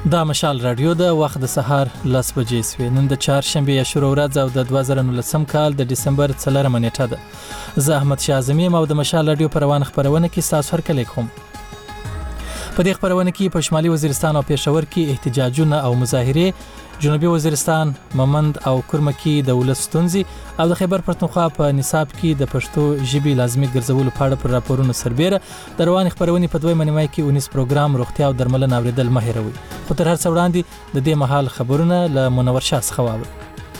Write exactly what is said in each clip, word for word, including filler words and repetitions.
دا مشال رادیو د وخت د سهار لس بجې سوې. نن د چهارشنبه یا شروع ورځ او د دوه زره نولسم کال د دسمبر څلورمه نیټه ده. زه احمد شاه اعظمي او د مشال رادیو په روان خبرونه کې ستاسو هرکلی کوم. په دې خبرونه کې په شمالي وزیرستان او پېښور کې احتجاجونه او مظاهرې، جنوبي وزیرستان، ممند او کرمه کې د ولس ستونزې او د خیبر پښتونخوا په نصاب کې د پښتو ژبې لازمي ګرځولو په اړه پر راپورونو سربېره د روان خبرونې په دویمه نیمایي کې اونیز پروګرام روغتیا او درملنه اوریدل مه هېروئ. خو تر هر څه وړاندې د دې مهال خبرونه له منور شاه څخه واورئ.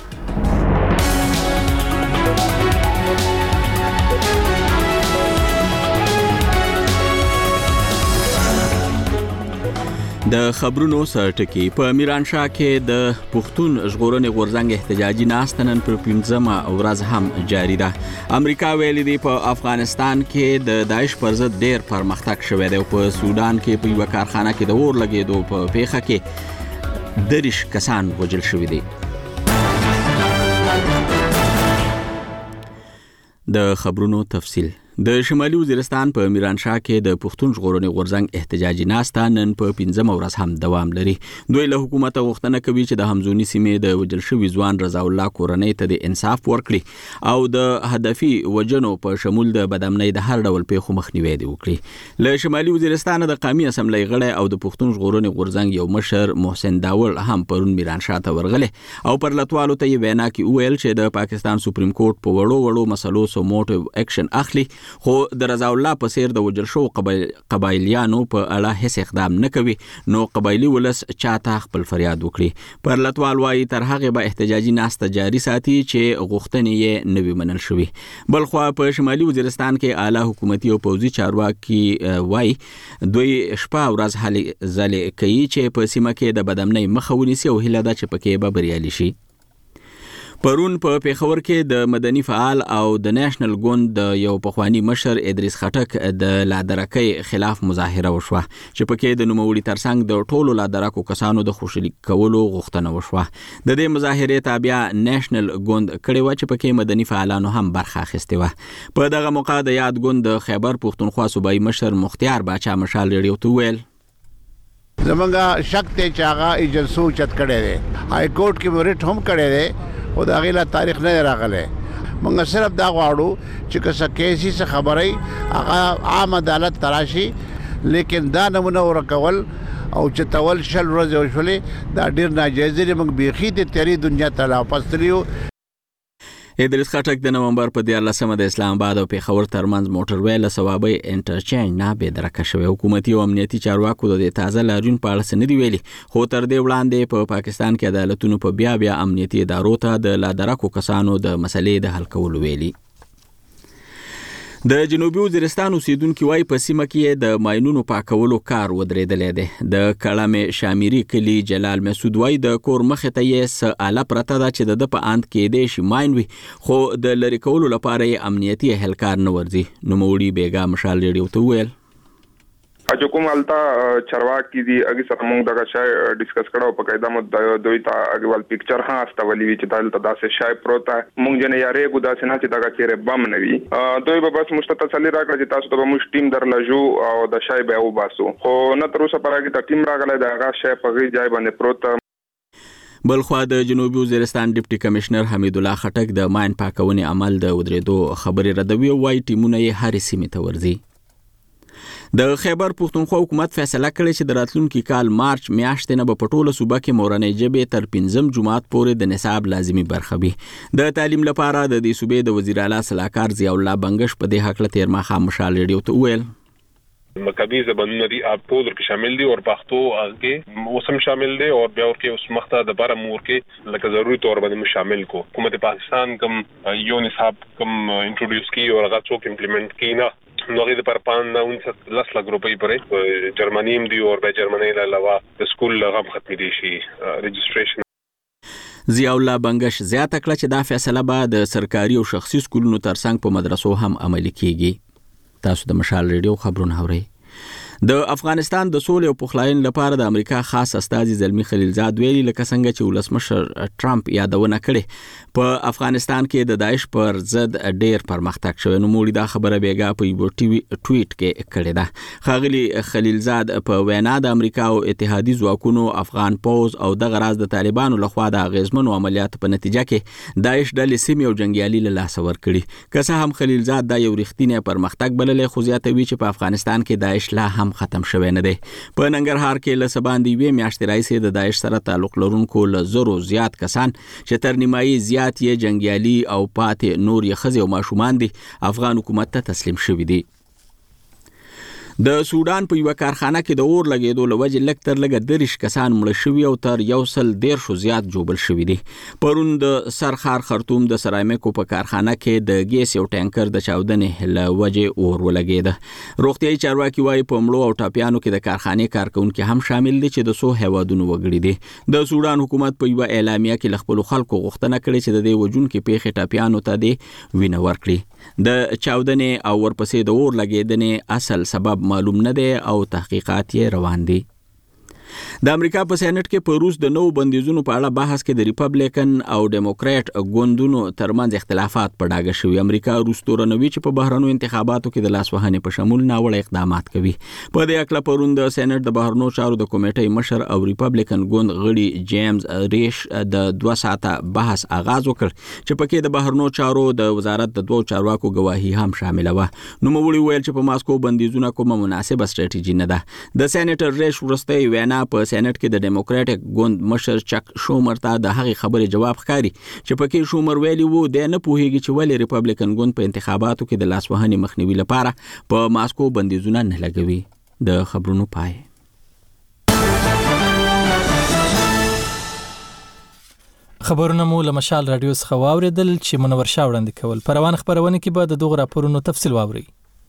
د خبرونو سرټکی په میرانشاه کې د پښتون ژغورنې غورځنګ احتجاجي ناسته نن پر پنځمه ورځ هم جاری ده. امریکا ویلي دی په افغانستان کې د داعش پر ضد ډیر پرمختګ شوی دی او په سودان کې په یوه کارخانه کې د اور لګېدو په پیښه کې دریش کسان وژل شوي دي. د خبرونو تفصیل. د شمالي وزیرستان په میرانشاه کې د پښتون ژغورنې غورځنګ احتجاجي ناسته نن په پنځمه ورځ هم دوام لري. دوی له حکومت غوښتنه کوي چې د همزوني سیمې د وژل شوي ځوان رضا الله کورنۍ ته د انصاف ورکړي او د هدفي وژنو په شمول د بدامنۍ د هر ډول پیښو مخنیوی دې وکړي. له شمالي وزیرستان د قومي اسمبلی غړی او د پښتون ژغورنې غورځنګ یو مشر محسن داول هم پرون میرانشاه ته ورغلی او پر لتوالو ته یې وینا کې وویل چې د پاکستان سپریم کورټ په وړو وړو مسلو سموټیو اکشن اخلي، خو د رضا الله په څیر د وژل شوو قبایلیانو په اړه هیڅ اقدام نه کوي، نو قبایلي ولس چاته خپل فریاد وکړي. پر لتوال وایي تر هغې به احتجاجي ناسته جاري ساتي چې غوښتنې یې نه وي منل شوي. بلخوا په شمالي وزیرستان کې اعلی حکومتي او پوځي چارواکي وایي دوی شپه ورځ هلې ځلې کوي چې په سیمه کې د بدامنۍ مخه ونیسي او هیله ده چې پکې به بریالي شي. پرون په پیښور کې د مدني فعال او د نېشنل ګوند د یو پخوانی مشر ادریس خټک د لادرکۍ خلاف مظاهره وشوه چې پکې د نوموړي ترڅنګ د ټولو لادرکو کسانو د خوشالي کولو غوښتنه وشوه. د دې مظاهرې تابع نېشنل ګوند کړې وه چې پکې مدني فعالانو هم برخه اخیستې وه. په دغه موقع د یاد ګوند د خیبر پښتونخوا صوبایي مشر مختیار باچا مشال ریډیو ته وویل زمونږ شک دی چې هغه ایجنسو چت کړی دی، های کورټ کې مو ریټ هم کړی دی او د هغې له تاریخ نه راغلی. موږ صرف دا غواړو چې که څه کیسي څه خبرئ هغه عام عدالت ته راشي، لیکن دا نمونه ورکول او چتول شل ورځې وشولې دا ډېر ناجایز دی. موږ بیخي د تیارې دنیا ته واپس تللي یو. ادریس خټک د نومبر په دیارلسمه د اسلام آباد او پېښور ترمنځ موټروی له صوابۍ انټرچینج نه بېدرکه شوی. حکومتي او امنیتي چارواکو د دې تازه لاریون په اړه څه نه دي ویلي، خو تر دې وړاندې په پاکستان کې عدالتونو په بیا بیا امنیتي ادارو ته د لادرکو کسانو د مسلې د حل کولو ویلي. د جنوبي وزیرستان اوسیدونکي وایي په سیمه کې د ماینونو پاکولو کار ودرېدلی دی. د کړمې شامیري کلي جلال مسعود وایي د کور مخې ته یې څه آله پرته ده چې د ده په اند کېدی شي ماین وي، خو د لرې کولو لپاره یې امنیتي اهلکار نه ورځي. نوموړي بیګا مشال ریډیو ته وویل اجو کوم التا چرواکی دی اگه سره موږ دغه شای ډیسکس کړو په قاعده مو دوی ته اګوال پکچر ها استولې وی چې دلته داسې شای پروت موږ جن یارې ګو داسې نه چې دغه چیرې بم نه وي. دوی به بس مستتصلی راکړي چې تاسو ته موږ ټیم درلجو او د شای به وباسو، خو نه تر اوسه پرګه ته ټیم راغلی د هغه شای په غي ځای باندې پروت. بلخوا د جنوبي وزیرستان ډیپټي کمشنر حمید الله خټک د ماین پاکونې عمل د ودرېدو خبرې ردوي او وايي ټیمونه یې هرې سیمې ته ورځي. د خیبر پښتونخوا حکومت فیصله کړې چې د راتلونکي کال مارچ میاشتې نه به په ټوله صوبه کې مورنۍ ژبې تر پنځم جماعت پورې د نصاب لازمي برخه وي. د تعلیم لپاره د دې صوبې د وزیر اعلی سلاکار ضیاء الله بنگش په دې هکله تېر ماښام مشال ریډیو ته وویل مکبی زبانونه دي آپ ټول کې شامل دي او پښتو کې موسم شامل دي او بیا ورکه اوس مخته د بار مور کې لکه ضروري تور باندې شامل کو. حکومت پاکستان کوم یو نصاب کوم انټروډیوس کی او هغه څوک امپلیمنٹ کینا نوغه د پر پاند انسد لس لک روپۍ پرې جرمنی هم دی او به جرمنی له علاوه د سکول لغم ختمې دي شي رجسټریشن. ضیاء الله بنگش زیاته کړه چې دا فیصله به د سرکاري او شخصي سکولونو ترڅنګ په مدرسو هم عملي کیږي. تاسو د مشال ریډیو خبرونه اورئ. د افغانستان د سولې او پخلاین لپاره د امریکا خاص استازي زلمی خلیلزاد ویلي لکه څنګه چې ولسمشر ټرمپ یادونه کړې په افغانستان کې د داعش پر ضد ډېر پرمختګ شوی. نو موږ دا خبره بیګا په یو ټویټ کې کړې ده. ښاغلي خلیلزاد په وینا د امریکا او اتحادي ځواکونو افغان پوز او دغه راز د طالبانو لخوا د اغیزمنو عملیاتو په نتیجه کې داعش ډلې سیمې او جنگیالي له لاسه ورکړي. که څه هم خلیلزاد دا یو رښتینی پرمختګ بللی، خو زیاتوي چې په افغانستان کې داعش لا هم ختم شوی نه دی. په ننګرهار کې له څه باندې یوې میاشتې راهیسې د داعش سره تعلق لرونکو له زرو زیات کسان چې تر نیمایي زیات یې جنگیالي او پاتې نور یې ښځې او ماشومان دي افغان حکومت ته تسلیم شوي دي. د سودان په یو کارخانه کې د اور لګېدو له وجې لږ تر لږه دېرش کسان مړه شوي او تر یو سل دېرشو زیات ژوبل شوي دي. پرون د سرخار خرطوم د سرامیکو په کارخانه کې د ګیس یو ټانکر د چاودنې له وجې اور ولګېده. روغتیایي چارواکي وایي په مړو او ټاپیانو کې د کارخانې کارکونکي هم شامل دي چې د څو هیوادونو وګړي دي. د سودان حکومت په یو اعلامیه کې له خپلو خلکو غوښتنه کړې چې د دې وژونکي پیښې ټاپیانو ته دې وینه ورکړي. د چاودنې او ورپسې د اور لګېدنې اصل سبب معلوم نه دی او تحقیقات یې روان دي. د امریکا په سېنات کې په روس د نوو بندیزونو په اړه بحث کې د ریپبلیکن او ډیموکرات ګوندونو ترمنځ اختلافات په ډاګه شوي. امریکا روس تورنوي چې په بهرنیو انتخاباتو کې د لاسوهنې په شمول ناوړه اقدامات کوي. په دې اړه پرون د سېنات د بهرنیو چارو د کمیټې مشر او ریپبلیکن ګوند غړي جیمز ریش د دوه ساعته بحث آغاز وکړ چې پکې د بهرنیو چارو د وزارت د دوه چارواکو گواهی هم شامل و. نو موږ ویل چې په ماسکو بندیزونه کومه مناسبه ستراتیژي نه ده. د سېناتر ریش ورسته وینا په سېنات کې د ډیموکراټک ګوند مشر چک شومر ته د هغې خبرې جواب ښکاري چې پکې شومر ویلي وو دی نه پوهیږي چې ولې ریپبلیکن ګوند په انتخاباتو کې د لاسوهنې مخنیوي لپاره په ماسکو بندیزونه نه لګوي. د خبرونو پای. خبرونه مو له مشال رادیو څخه واوریدل چې منور شاه وړاندې کول. په روان خبرونه کې به د دغو راپورونو تفصیل واورئ.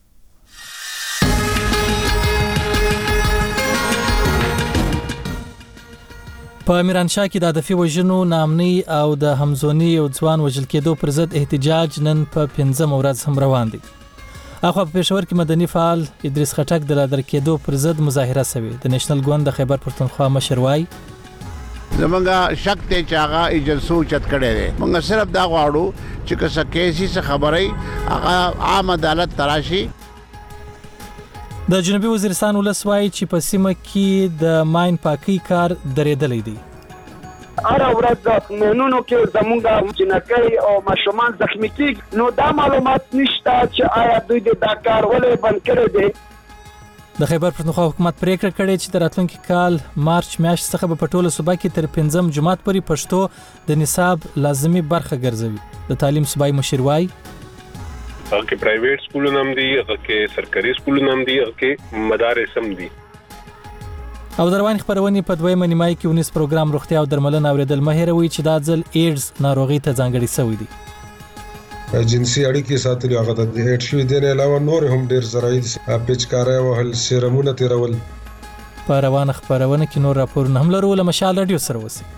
په میرانشاه کې د هدفي وژنو، ناامنۍ او د همزوني یو ځوان وژل کېدو پر ضد احتجاج نن په پنځمه ورځ هم روان دی. اخوا په پېښور کې مدني فعال ادریس خټک د لادر کېدو پر ضد مظاهره شوې. د نېشنل ګوند د خیبر پښتونخوا مشر وایي زمونږ شک ته چې هغه ایجنسو چت کړی دی. موږ صرف دا غواړو چې که څه کیسي څه خبرې هغه عام عدالت تراشي. د جنوبي وزیرستان ولس وایي چې په سیمه کې د ماین پاکي کار درېدلی دی. هر ورځ د مینونو کې زمونږ جنکۍ او ماشومان زخمی کېږي. نو دا معلومات نشته چې آیا دوی د دا کار ولې بند کړی دی. د خیبر پښتونخوا حکومت پریکړه کړې چې د راتلونکي کال مارچ میاشتې څخه به په ټوله صوبه کې تر پنځم جماعت پورې پښتو د نصاب لازمي برخه ګرځوي. د تعلیم صوبایي مشر وایي هغه کې پرایویټ سکولونه هم دي، هغه کې سرکاري سکولونه هم دي، هغه کې مدارس هم دي. او دروان خبرونه په دویمه نیمایي کې ونیس پروګرام روغتیا او درملنه اوریدل مهیروي چې دا ځل ایډز ناروغي ته ځانګړي شوی دی. جنسي اړیکې ساتلو هغه د ایډز شوی دی، علاوه نور هم ډیر زراعي پیچکارۍ او هل سیرمونه تیرول. په روانه خبرونه کې نور راپورونه هم لرو. له مشال رادیو سره اوسئ.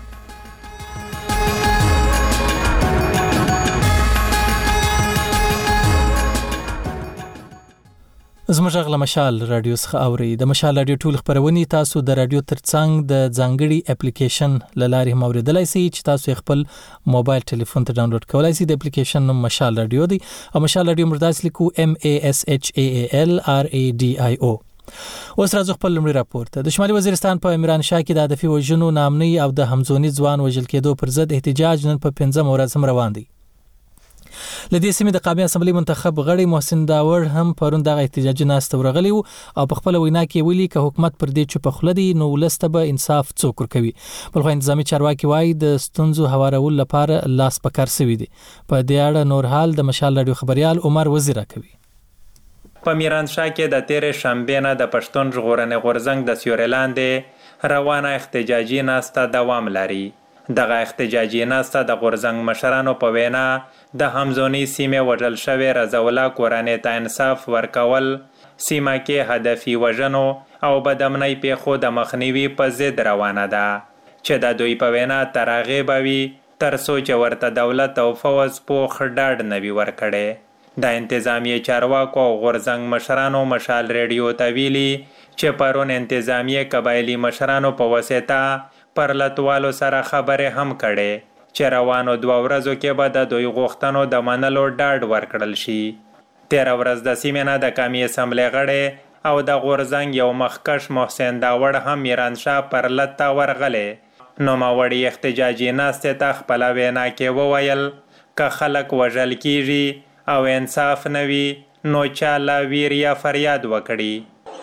زموږ غږ له مشال رادیو څخه اورئ. د مشال رادیو ټول خبرونه تاسو د رادیو ترڅنګ د ځانګړي اپلیکیشن له لارې هم اوریدلای شئ چې تاسو خپل موبایل ټلیفون ته ډاونلوډ کولای شئ. د اپلیکیشن نوم مشال رادیو دی او مشال رادیو مرداس لیکو ام ای اس اچ ای ای ال ار ای ډي آی او. اوس راځو خپل لومړی راپور ته. د شمالي وزیرستان په میرانشاه کې د هدفي وژنو، ناامنۍ او د همزوني ځوان وژل کېدو پر ضد احتجاج نن په پنځمه ورځ هم روان دی. لدې سیمې د قومي اسمبلی منتخب غړی محسن داور هم پرون دغه احتجاجي ناسته ورغلی او په خپل وینا کې ویلي که حکومت پر دې چوپ خوله دی نو ولسته به انصاف څوک ورکوي. بلخو انتظامی چارواکي وایي د ستونزو هوارولو لپاره لاس په کار شوي دي. په دې اړه نور حال د مشال رادیو خبريال عمر وزیر راکوي. په میرانشاه کې د تیرې شنبې نه د پښتون ژغورنې غورځنګ د سیوري لاندې روانه احتجاجي ناسته دوام لري. دغه احتجاجي ناسته د غورځنګ مشرانو په وینا د همزوني سیمې وژل شوې رضاوالله کورانۍ ته انصاف ورکول، سیمه کې هدفي وژنو او بدامنۍ پیښو د مخنیوي په ضد روانه ده چې د دوی په وینا تر هغې به وي تر څو چې ورته دولت او فوز پوخ ډاډ نه وي ورکړی. د انتظامیې چارواکو او غورځنګ مشرانو مشال ریډیو ته ویلي چې پرون انتظامیه قبایلی مشرانو په واسطه پر لټوالو سره خبرې هم کړې چې روانو دوه ورځو کې به د دوی غوښتنو د منلو ډاډ ورکړل شي. تېره ورځ د سیمې نه د قومي اسمبلۍ غړی او د غورځنګ یو مخکش محسن داوړ هم میرانشاه پر لټ ته ورغلی. نوموړي احتجاجي ناستې ته خپله وینا کې وویل که خلک وژل کیږي او انصاف نه وي نو چا لا ویر یا فریاد وکړي.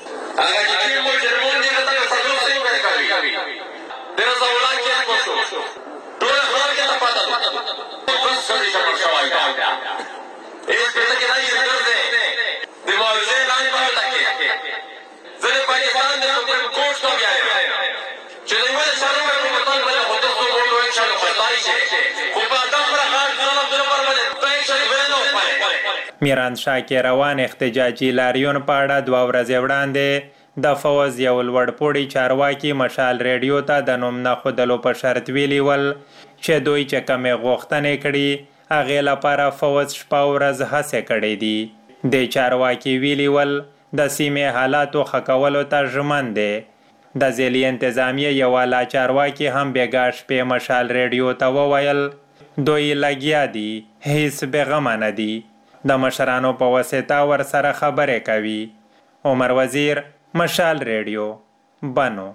میرانشاه کې روان احتجاجي لاریون په اړه دوه ورځې وړاندې د فوز یو لوړپوړي چارواکي مشال ریډیو ته د نوم نه ښودلو په شرط ویلي ول چې دوی چې کومې غوښتنې کړي هغې لپاره فوز شپه ورځ هڅې کړې دي. د چارواکي ویلي ول د سیمې حالاتو ښه کولو ته ژمن دی. د ځلي انتظامیه یو اعلی چارواکي هم بېګا شپې مشال ریډیو ته وویل دوی لګیا دي هیڅ بېغمه نه دي د مشرانو په واسطه ورسره خبرې کوي. عمر وزیر مشال ریډیو بنو.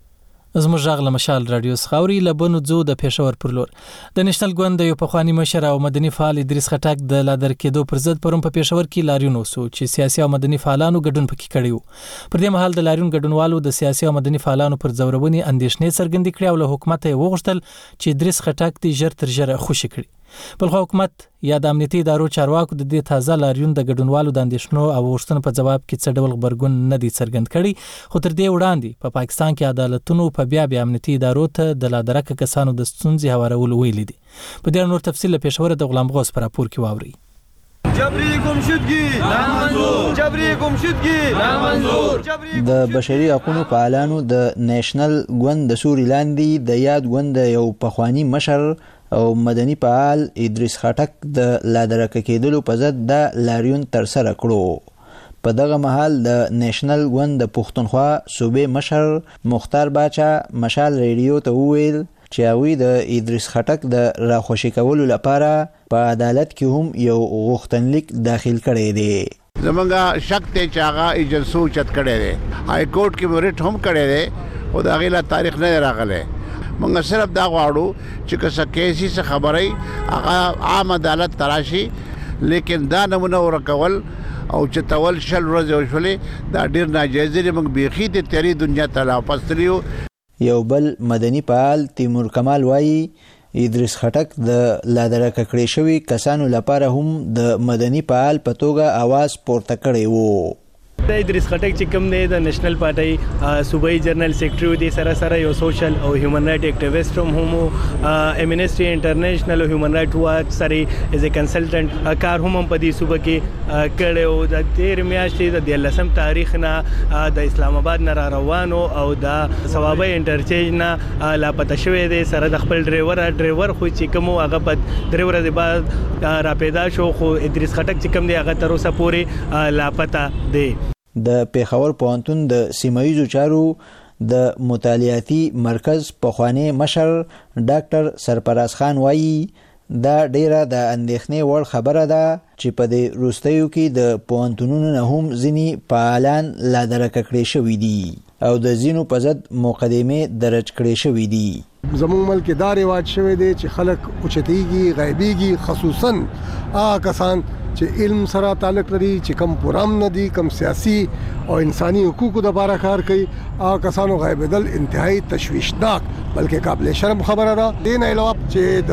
زموږ غږ له مشال رادیو څخه اوري. له بنو ځو د پېښور پر لور د نېشنل ګوند یو پخواني مشر او مدني فعال ادریس خټک د لادر کېدو پر ضد پرون په پېښور کې لاریون وسو چې سیاسي او مدني فعالانو ګډون پکې کړی و. پر دې مهال د لاریون ګډونوالو د سیاسي او مدني فعالانو پر ځورونې اندېښنې څرګندې کړې او له حکومت یې وغوښتل چې ادریس خټک دې ژر تر ژره خوشي کړي. بلخو حکومت یا د امنیتي ادارو چارواکو د دې تازه لاریون د ګډونوالو د اندېښنو او غوښتنو په ځواب کې څه ډول غبرګون نه دی څرګند کړی. خو تر دې وړاندې په پا پاکستان کې عدالتونو په بیا بیا امنیتي ادارو ته د لادرکه کسانو د ستونزې هوارولو ویلي دي. په دې نور تفصیل له پېښور د غلام غوث پر راپور کې واوري. جبري گمشدگی نامنظور جبري گمشدگی نامنظور. د بشري حقوقو فعالانو د نېشنل ګوند د سوري لاندې د یاد ګوند یو پخوانی مشر او مدني فعال ادریس خټک د لادرکه کېدلو په ضد د لاریون تر سره کړو. په دغه مهال د نېشنل ګوند د پښتونخوا صوبې مشر مختار باچا مشال ریډیو ته وویل چې هغوی د ادریس خټک د راخوشي کولو لپاره په عدالت کې هم یو غوښتنلیک داخل کړی دی. زمونږ شک ته چې هغه ایجنسو چت کړی دی های کورټ کې ریټ هم کړی دی خو د هغې لا تاریخ نه راغلی. مونږ صرف دا غواړو چې که څه کیسي څه خبرې هغه عام عدالت تراشي لیکن دا نمونه ورکول او چې تول شل ورځې وشولې دا ډېر ناجایز دی. موږ بیخي د تیرې دنیا ته واپس تللي. یو بل مدني فعال تیمور کمال وایي ادریس خټک د لادرکه کړې شوي کسانو لپاره هم د مدني فعال په توګه اواز پورته کړی وو. د ادریس خټک چې کوم دی د نېشنل پارټۍ صوبایي جنرال سیکرټري دی سره سره یو سوشل او هیومن رائټ اکټیویسټ هم هم امنیسټي انټرنیشنل او هیومن رائټ واچ سره ایز ا کنسلټنټ کار هم په دې صوبه کې کړی او د تېر میاشتې د دیارلسم تاریخ نه د اسلام آباد نه را روانو او د ثوابه انټرچینج نه لاپته شوی دی سره د خپل ډرایور ډرایور خو چې کوم هغه په درې ورځې بعد را پیدا شو خو ادریس خټک چې کوم دی هغه تر اوسه پورې لاپته دی. د پېښور پوهنتون د سیمایي چارو د مطالعاتي مرکز پخوانی مشر ډاکټر سرفراز خان وایي دا ډیره د اندېښنې وړ خبره ده چې په دې وروستیو کې د پوهنتونونو نه هم ځینې فعالان لادرکه کړي شوي دي او د ځینو په ضد مقدمې درج کړي شوي دي. زموږ ملک دا رواج شوی دی چې خلک اوچتېږي غیبېږي خصوصا هغه کسان چې علم سره تعلق لري چې کم پرام نه دي کم سیاسي او انساني حقوقو د لپاره کار کوي هغه کسانو غیبېدل انتهایی تشویشناک بلکې قابل شرم خبره ده. دې نه علاوه چې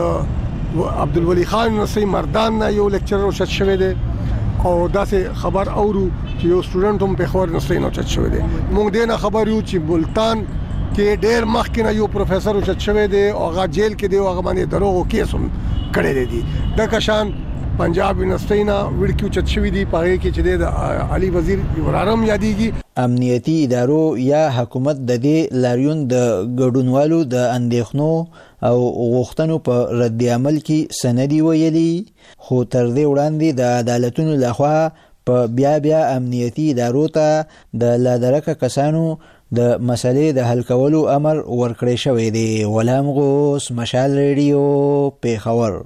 د عبدالولي خان نصي مردان نه یو لیکچرر اوچت شوی دی او داسې خبر اورو چې یو سټوډنټ هم پېښور نصي نه اوچت شوی دی. موږ دې نه خبر یو چې ملتان کې ډېر مخکې نه یو پروفیسر اوچت شوی دی او هغه جیل کې دی او هغه باندې دروغو کیس هم کړی دی. دغه شان پنجاب یونیورسيټي نه وړکیو چت شوی دی پاره کې چې د علي وزیر ورارم یادېږي. امنیتي ادارو یا حکومت د دې لاریون د ګډونوالو د اندېښنو او غوښتنو په رد عمل کې سندي ویلي خو تر دې وړاندې د عدالتونو لخوا په بیا بیا امنیتي ادارو ته د لادرکه کسانو د مسلې د حل کولو امر ورکړی شوی دی. غلام غوث، مشال ریډیو، پیښور.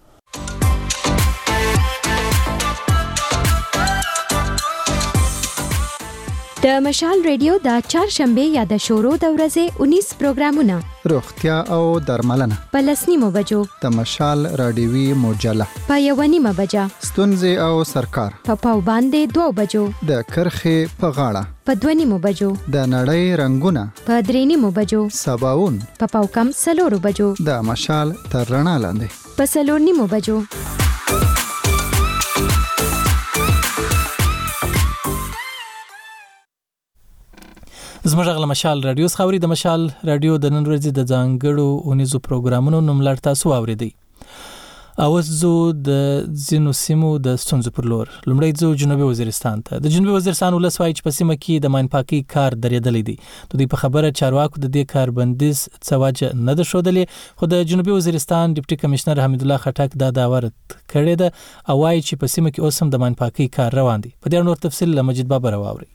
د مشال ریډیو د چهارشنبه یا د شورو د ورځې اونیس پروګرامونه، روغتیا او درملنه په لس نیمو بجو، د مشال راډیوي مجله په یوه نیمه بجه، ستونزې او سرکار په پاو باندې دوه بجو، د کرښې په غاړه په دوه نیمو بجو، د نړۍ رنگونه په درې نیمو بجو، سباون په پاو کم څلورو بجو، د مشال تر رڼا لاندې په څلور نیمو بجو. زموږ غل مشال رادیو خبري د مشال رادیو د نن ورځې د ځانګړو اونیزو پروګرامونو نوملړ تاسو اوریدئ. اوس زو د زینو سیمو د ستونزو پر لور. لومړی زو جنوبي وزیرستان ته. د جنوبي وزیرستان ولسوالۍ چې په سیمه کې د ماین پاکي کار درېدلې دي. د دې په خبره چارواکو د دې کار بندیز څواجه نه ده ښودلې، خو د جنوبي وزیرستان ډیپټي کمشنر حمید الله خټک دا دعوه رد کړې ده او وايي چې په سیمه کې اوس هم د ماین پاکي کار روان دي. په دې نور تفصیل له مجید بابا راوړي.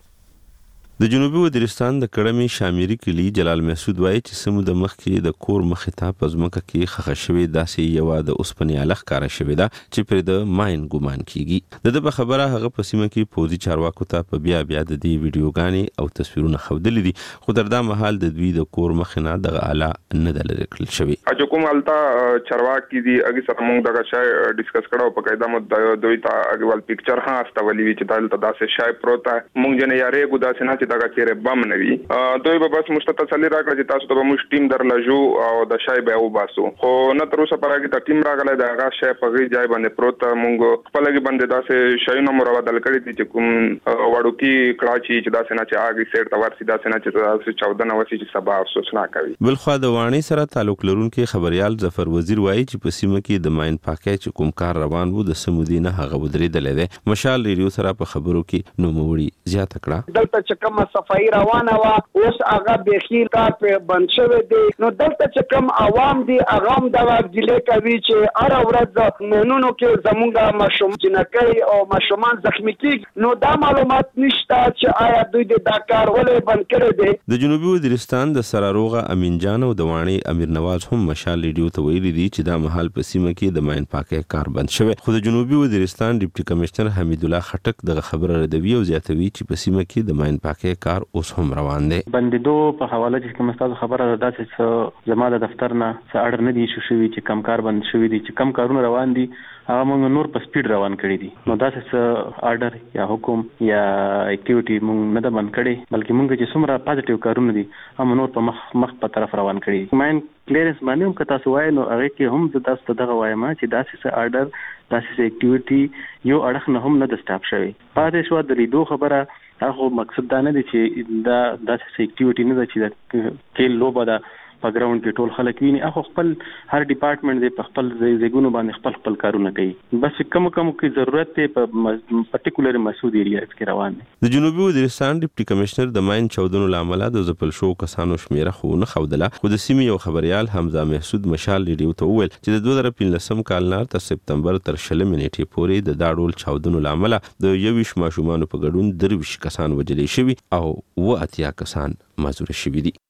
د جنوبي وزیرستان د کړمي شامیری کلی جلال محسود وایي چې سمو د مخ کې د کور مخې ته په ځمکه کې خښه شوې داسې یوه د اوسپنې الخ کاره شوې ده چې پرې د ماین ګمان کیږي. د ده په خبره هغه په سیمه کې پوځي چارواکو ته په بیا بیا د دې ویډیوګانې او تصویرونه ښودلي دي، خو تر دا مهال د دوی د کور مخې نه دغه اله نه ده لرې کړل شوې. چې کوم هلته چارواکي دي هغې سره موږ دغه شی ډسکس کړی په قاعده مو دوی ته هغې پیکچر هم استولی وي چې دلته داسې شی پروت ده. موږ ځینې یارېږو داسې نه چې دغه چیرې بم نه وي. دوی به بس موږ ته تسلي راکړه چې تاسو ته به موږ ټیم درلږو او د شی به وباسو، خو نه تر اوسه پورې هغې ته ټیم راغلی د هغه شی په هغې ځای باندې پروت ده. موږ خپله کې باندې داسې شیونه مو راودل کړي دي چې کوم وړوکي کړاچي چې داسې نه چې هغې سیټ ته ورسي، داسې نه چې داسې چاودنه وشي چې سبا افسوس نه کوي. بلخوا د واڼې سره تعلق لرونکي خبریال ظفر وزیر وایي چې په سیمه کې د ماین پاکی چې کوم کار روان و د سمودي نه هغه ودرېدلی دی. مشال ریډیو سره په خبرو کې نوموړي زیاته کړه. دلته چې کومه صفایي روانه وه اوس هغه بیخي کار پرې بند شوی دی. نو دلته چې کوم عوام دي هغه هم دغه ګیلې کوي چې هره ورځ مینونو کې زمونږ ماشوم جنکۍ او ماشومان زخمي کېږي. نو دا معلومات نشته چې آیا دوی د دا کار ولې بند کړی دی. د جنوبي وزیرستان د سراروغه امین جان او د واڼې امیر نواز هم مشال ریډیو ته ویلي دي چې دا مهال په سیمه کې د ماین پاکی کار بند شوی، خو د جنوبي وزیرستان ډیپټي کمشنر حمید الله خټک دغه خبره ردوي او زیاتوي چې په سیمه کې د ماین پاکی کار اوس هم روان دی. بندیدو په حواله چې کوم تاسو خبره ده داسې څه زما د دفتر نه څه اډر نه دی ایشو شوي چې کم کار بند شوي دي، چې کم کارونه روان دي هغه موږ نور په سپیډ روان کړي دي. نو داسې څه اډر یا حکم یا اکټیویټي موږ نه ده بند کړي، بلکې موږ چې څومره پازیټیو کارونه دي هم نور په مخ مخ په طرف روان کړي دي. ماین کلیرنس باندې هم که تاسو وایئ نو هغې کې هم زه تاسو ته دغه وایم چې داسې څه اډر داسې څه اکټیویټي یو اړخ نه هم نه ده سټاپ شوی. پاتې شوه د لیدو خبره، هغه مقصد دا نه دی چې دا داسې څه اکټیویټي نه ده چې د کیل لوبه ده په ګراوند کې ټول خلک ویني. هغه خپل هر ډپارټمنټ دی په خپل ځایګونو باندې خپل خپل کارونه کوي، بس کوم کوم کې ضرورت دی په پرټیکولر مسعود ایریاز کې روان دي. د جنوبي وزیرستان ډیپټي کمشنر د ماین چاودنو له امله د ځپل شوو کسانو شمیره خو نه ښودله، خو د سیمې یو خبریال حمزه محسود مشال ریډیو ته وویل چې د دوه زره پنځلسم کال نه تر سپتمبر تر شلمې نیټې پورې د دا ډول چاودنو له امله د یوویشت ماشومانو په ګډون درویشت کسان وژلي شوي او اووه اتیا کسان معذوره شوي دي.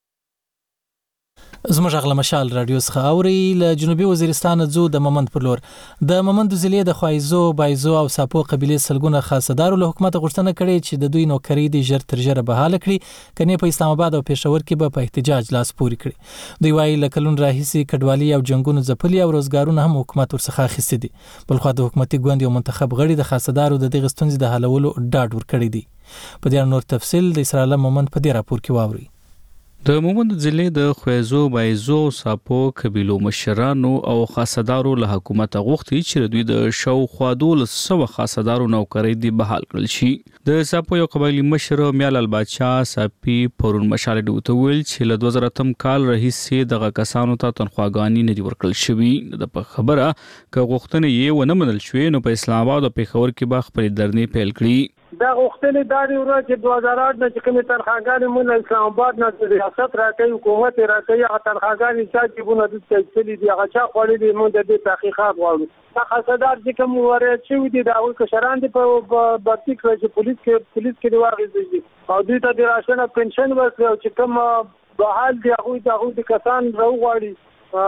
زموږ غل مشال رادیو څخه اوري. له جنوبي وزیرستان ځو د ممند پر لور. د ممند ضلع د خوایزو، بایزو او ساپو قبیلې سلګونه خاصدارو له حکومت غوښتنه کړې چې د دوی نوکري دي ژر تر ژره بحاله کړي، کني په اسلام آباد او پېښور کې به په احتجاج لاس پوري کړي. دوی وايي له کلون راهیسي کډوالي او جنگونو ځپلي او روزګارونه هم حکومت ورڅخه اخیستي دي. بلخو د حکومتي ګوند یو منتخب غړي د خاصدارو د دغه ستونزې د حلولو ډاډ ورکړی دی. په دې نور تفصیل د اسرائیل ممند په دې راپور کې واوري. د مومند ضلع د خویزو، بایزو او ساپو قبیلو مشرانو او خاصدارو له حکومت غوښتي چې دوی د شاوخوا دولس سوه خاصدارو نوکرۍ دي بحال کړل شي. د ساپو یو قبایلي مشر میال البادشاه ساپي پرون مشال ډیو ته ویل چې له دوه زره اتم کال راهیسې دغه کسانو ته تنخواګانې نه دي ورکړل شوي. د په خبره که غوښتنې یې ونه منل شوې نو په اسلام آباد او پېښور کې به خپلې درنې پیل کړي. دا غوښتنې دا دی ورځ چې دوه زره اته نه چې کومې تنخواګانې مونږ اسلام آباد نه د ریاست راکوي حکومت یې راکوي هغه تنخواګانې چا جیبونه دلته ایستلي دي هغه چا خوړلي دي مونږ د دې تحقیقات غواړو دا خاصدار چې کوم وارد شوي دي د هغوی کشران دي په برطي کړی چې پولیس کې پولیس کې دې واخیستل دي او دوی ته د راشن او پنشن ورکړي او چې کوم بحال دي هغوی د هغوی د کسان راوغواړي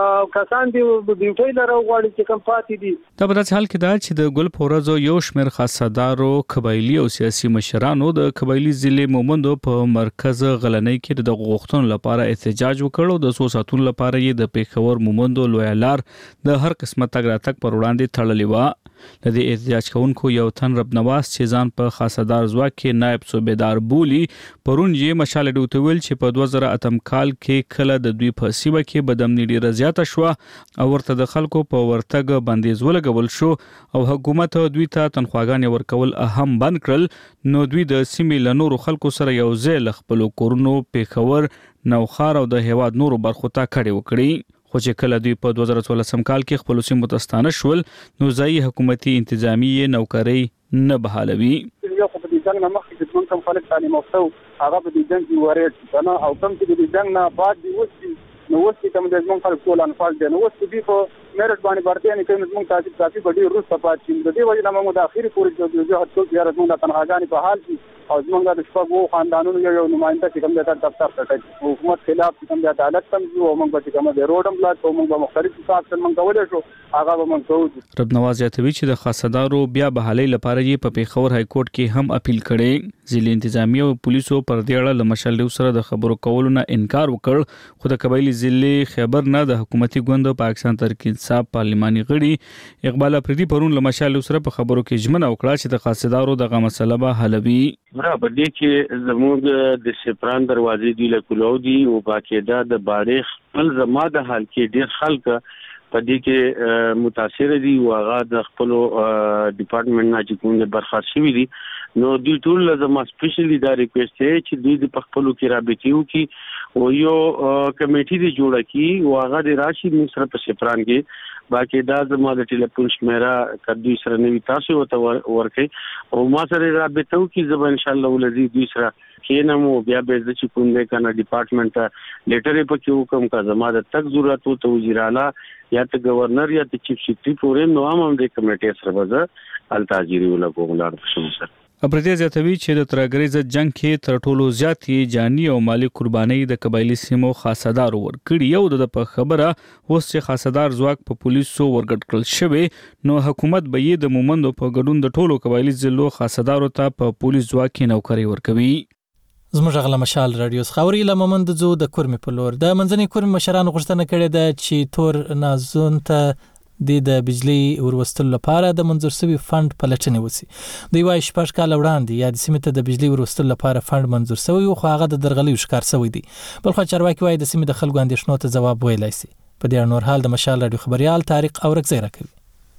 کسان دی ډیوټي لره غواړي چې کوم پاتې دي. دا په داسې حال کې دا چې د ګل پورزو یو شمېر خاصدارو قبایلی او سیاسي مشرانو د قبایلی ضلع مومندو په مرکز غلنۍ کې د غوښتنو لپاره احتجاج وکړ او د سو ساتون لپاره یې د پیښور مومندو لویلار د هر قسمه تګ راتګ پر وړاندې تړلې و. د دې احتجاج کوونکو یو تن رب نواز چې ځان په خاصدار ځواک کې نائب صوبیدار بولی پرون یې مشال ډوتویل چې په دوه زره اتم کال کې کله د دوی په سیمه کې بدامنی ډیره زیاته شو او ورته د خلکو په ورتګ بندیز ولګول شو او حکومت دوی ته تنخواګانې ورکول اهم بند کړل نو دوی د سیمې له نورو خلکو سره یو ځای ل خپل کورونو پیښور نوخار او د هیواد نورو برخو ته کډې وکړي. خو چې کله دوی په دوه زره څوارلسم کال کې خپل سیمو ته ستانه شول نو ځایي حکومتي انتظامی نوکرۍ نه بحالوي. یو خو په دې ځنګ نه مخکې چې څنګه خلک تعلیم یافته هغه په دې ځنګ کې ورېټ کنه او کوم چې دې ځنګ نه بعد دی وسی نو وسی کوم د ځمن خلک ټول انفال دي نو وسی دی په میرټ باندې ورته نه کوي موږ تاسو کافي بډي روس په پات چې د دې وجه نه موږ د اخیری پورې جو جو هڅو بیا موږ د تنخواګانې په حال کې او موږ د شپږو خاندانونو یو نمائنده چې کوم د دفتر ته حکومت خلاف کوم د عدالت تم جو موږ به کوم د روډم بلاک او موږ به مختلف حساب سره موږ کولای شو هغه به موږ کوو. رب نواز یاتوی چې د خاصدارو بیا بحالي لپاره یې په پیښور های کورټ کې هم اپیل کړي. ضلع انتظامی او پولیسو پر دې اړه له مشال سره د خبرو کولو نه انکار وکړ خو د قبایلی ضلع خیبر نه د حکومتي ګوند پاکستان تحریک انصاف پارلماني غړي اقبال افریدي پرون له مشال سره په خبرو کې ژمنه وکړه چې د خاصدارو دغه مسله به حلوي. را په دې کې زموږ د سپران دروازې دی له کولو دی او باقاعده د باریخ خپل زما د حال کې ډیر خلک په دې کې متاثر دي او هغه د خپل ډپارټمنټ نه چې کوم برخاست شوی دي نو دوی ټول لازم سپیشلی دا ریکوست دی چې دوی د خپل کې رابطه وکړي او یو کمیټي دی جوړه کړي او هغه د راشي مصر په سپران کې باقاعده زما د ټلیفون شمیره کدوې سره نوي تاسو ته ورکړي او ما سره رابطه وکړي زه ان شاء الله ولذي دوی سره کینم او بیا به د چې کوم د کنه ډپارټمنټ ته لیټر په کې حکم کا زما د تک ضرورت او ته وزیر اعلی یا ته گورنر یا ته چیف سیکریټری پورې نو هم د کمیټې سره وځه التاجری ولا کوملار شوم سر. ابرتیا زیاتوي چې د ترګریز جنگ کې تر ټولو زیاتې جانی او مالی قرباني د قبایلی سیمو خاصدار ورکړي یو د په خبره اوس چې خاصدار ځواک په پولیسو ورګټ کړل شوی نو حکومت به یې د مومندو په ګډون د ټولو قبایلی ضلعو خاصدارو ته په پولیس ځواک کې نوکری ورکوي. زموږ غلا مشال رادیو خاوري له مومند زو د کورمې په لور د منځني کورمې مشرانو غوښتنه کړې ده چې تور نازون ته د بجلی وروستلو لپاره د منظور شوی فند پلټنې وسی. دوی وايي شپږ کال وړاندې یا د سیمې ته د بجلی وروستلو لپاره فند منظور شوی خو هغه د درغلیو ښکار شوی دی. بل خو چارواکي وايي د سیمې د خلکو اندېښنو ته ځواب ویلای شي. په دې نور حال د مشال رادیو خبريال طارق اورکزی راکوي.